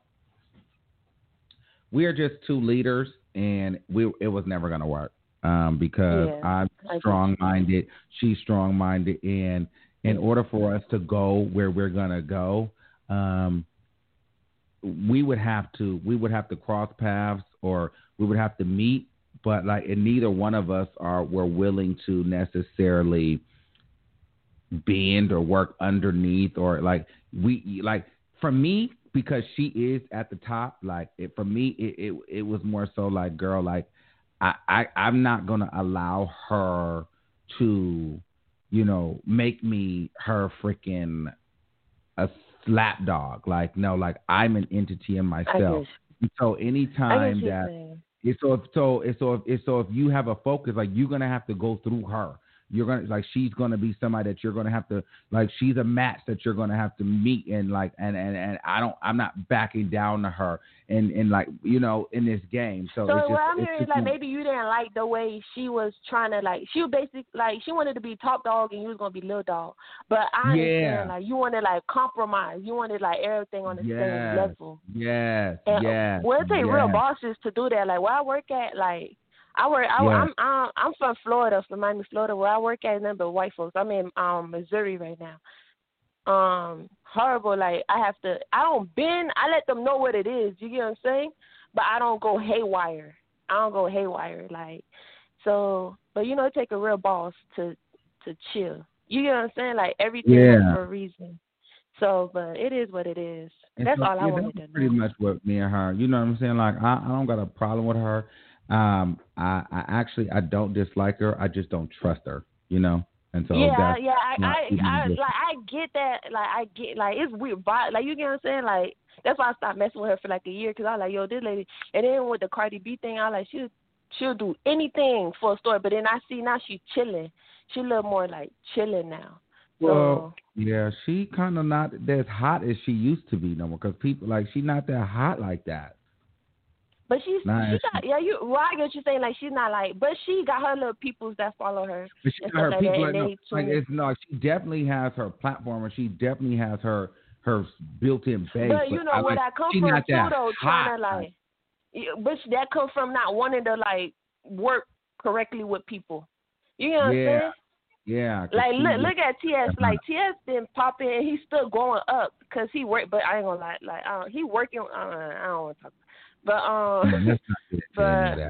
we are just two leaders and we it was never gonna work. Um, because Yeah, I'm I get strong minded, she's strong minded, and in order for us to go where we're gonna go, um, we would have to we would have to cross paths or we would have to meet, but like and neither one of us are were willing to necessarily bend or work underneath or like we like for me because she is at the top. Like it, for me, it, it it was more so like, girl, like I, I I'm not gonna allow her to, you know, make me her freaking a slapdog. Like no, like I'm an entity in myself. So anytime that it's so if so it's so if it's so if you have a focus, like you're gonna have to go through her. You're gonna like she's gonna be somebody that you're gonna have to like she's a match that you're gonna have to meet and like and and, and I don't I'm not backing down to her and, and like you know in this game. So, So it's just, what I'm it's hearing is just, like maybe you didn't like the way she was trying to like she was basically like she wanted to be top dog and you was gonna be little dog. But I understand yeah. like you wanted like compromise. You wanted like everything on the yes, same level. Yes. And yes. well, it take yes. real bosses to do that. Like where I work at, like I work. I, yes. I'm I'm I'm from Florida, from Miami, Florida. Where I work at, number of white folks. I'm in um Missouri right now. Um, horrible. Like I have to. I don't bend. I let them know what it is. You get what I'm saying? But I don't go haywire. I don't go haywire. Like so. But you know, it take a real boss to to chill. You get what I'm saying? Like everything yeah. for a reason. So, but it is what it is. And That's so, all I yeah, wanted that's to pretty know. much what me and her. You know what I'm saying? Like I, I don't got a problem with her. Um, I, I actually I don't dislike her. I just don't trust her. You know, and so yeah, that's yeah, I, not I, even I, different. like, I get that. Like, I get, like, it's weird, but like, you get what I'm saying? Like, that's why I stopped messing with her for like a year, cause I was like, yo, this lady. And then with the Cardi B thing, I was like, she'll, she'll do anything for a story. But then I see now she's chilling. She a little more like chilling now. Well, so, yeah, she kind of not as hot as she used to be no more. Cause people like she's not that hot like that. But she's Nah, she got yeah you well I get what you're saying, like she's not like, but she got her little peoples that follow her. But she and got her stuff people like that, like, and no, they like tune- it's no, she definitely has her platform and she definitely has her her built-in base. But you know I where like, that come she from not too, that though, hot. trying to like, yeah, but that come from not wanting to like work correctly with people. You know what yeah, I'm saying? yeah. 'cause Like she look, was- look at T S. Like T S been popping, and he's still going up because he work. But I ain't gonna lie, like uh, he working. Uh, I don't want to talk. But um, No, let's not get into any of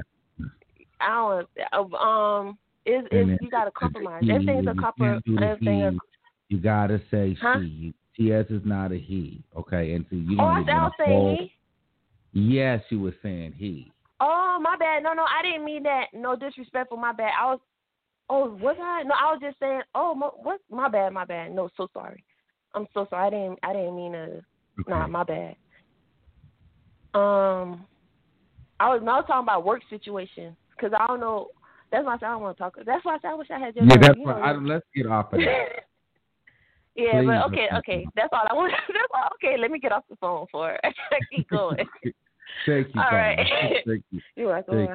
but that. I don't. Um, is And is then you gotta the compromise. he, Everything's a you compromise. can't do the Everything. Is, he. You gotta say Huh? she. T S is not a he. Okay, and so you oh, don't I even said I was a whole. saying he. Yes, she was saying he. Oh, my bad. No, no, I didn't mean that. No disrespectful. My bad. I was. Oh, was I? No, I was just saying. Oh, my, what? My bad. My bad. No, so sorry. I'm so sorry. I didn't. I didn't mean to. Okay. Nah, my bad. Um, I was. I was talking about work situation because I don't know. That's why I said I don't want to talk. That's why I said I wish I had your. Yeah, number, that's you why. know. I, let's get off of that. yeah, Please, but okay, let's okay. That's all I want. That's all. Okay, let me get off the phone for it. Keep going. Thank you. All right. Thank you. You're welcome. Thank you.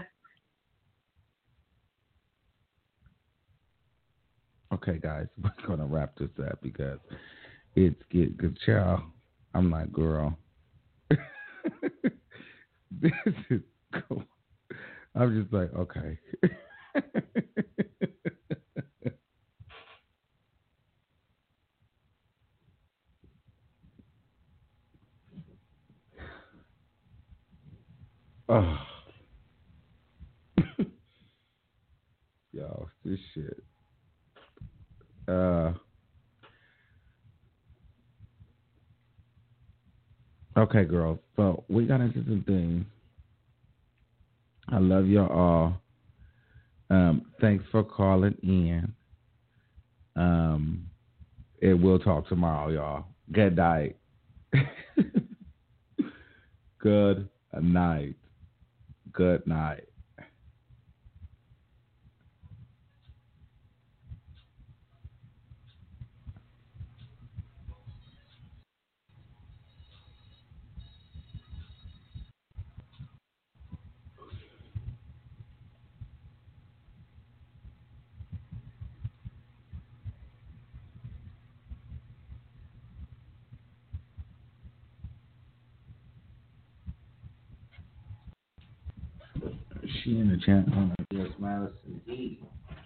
Okay, guys, we're gonna wrap this up because it's get good, child. I'm like, girl, this is cool. I'm just like, okay. Oh, yo, this shit. Uh, okay, girl. So we got into some things. I love y'all all. Um, thanks for calling in. Um, and we'll talk tomorrow, y'all. Good night. Good night. Good night. She in the chat. Oh, yes, Madison.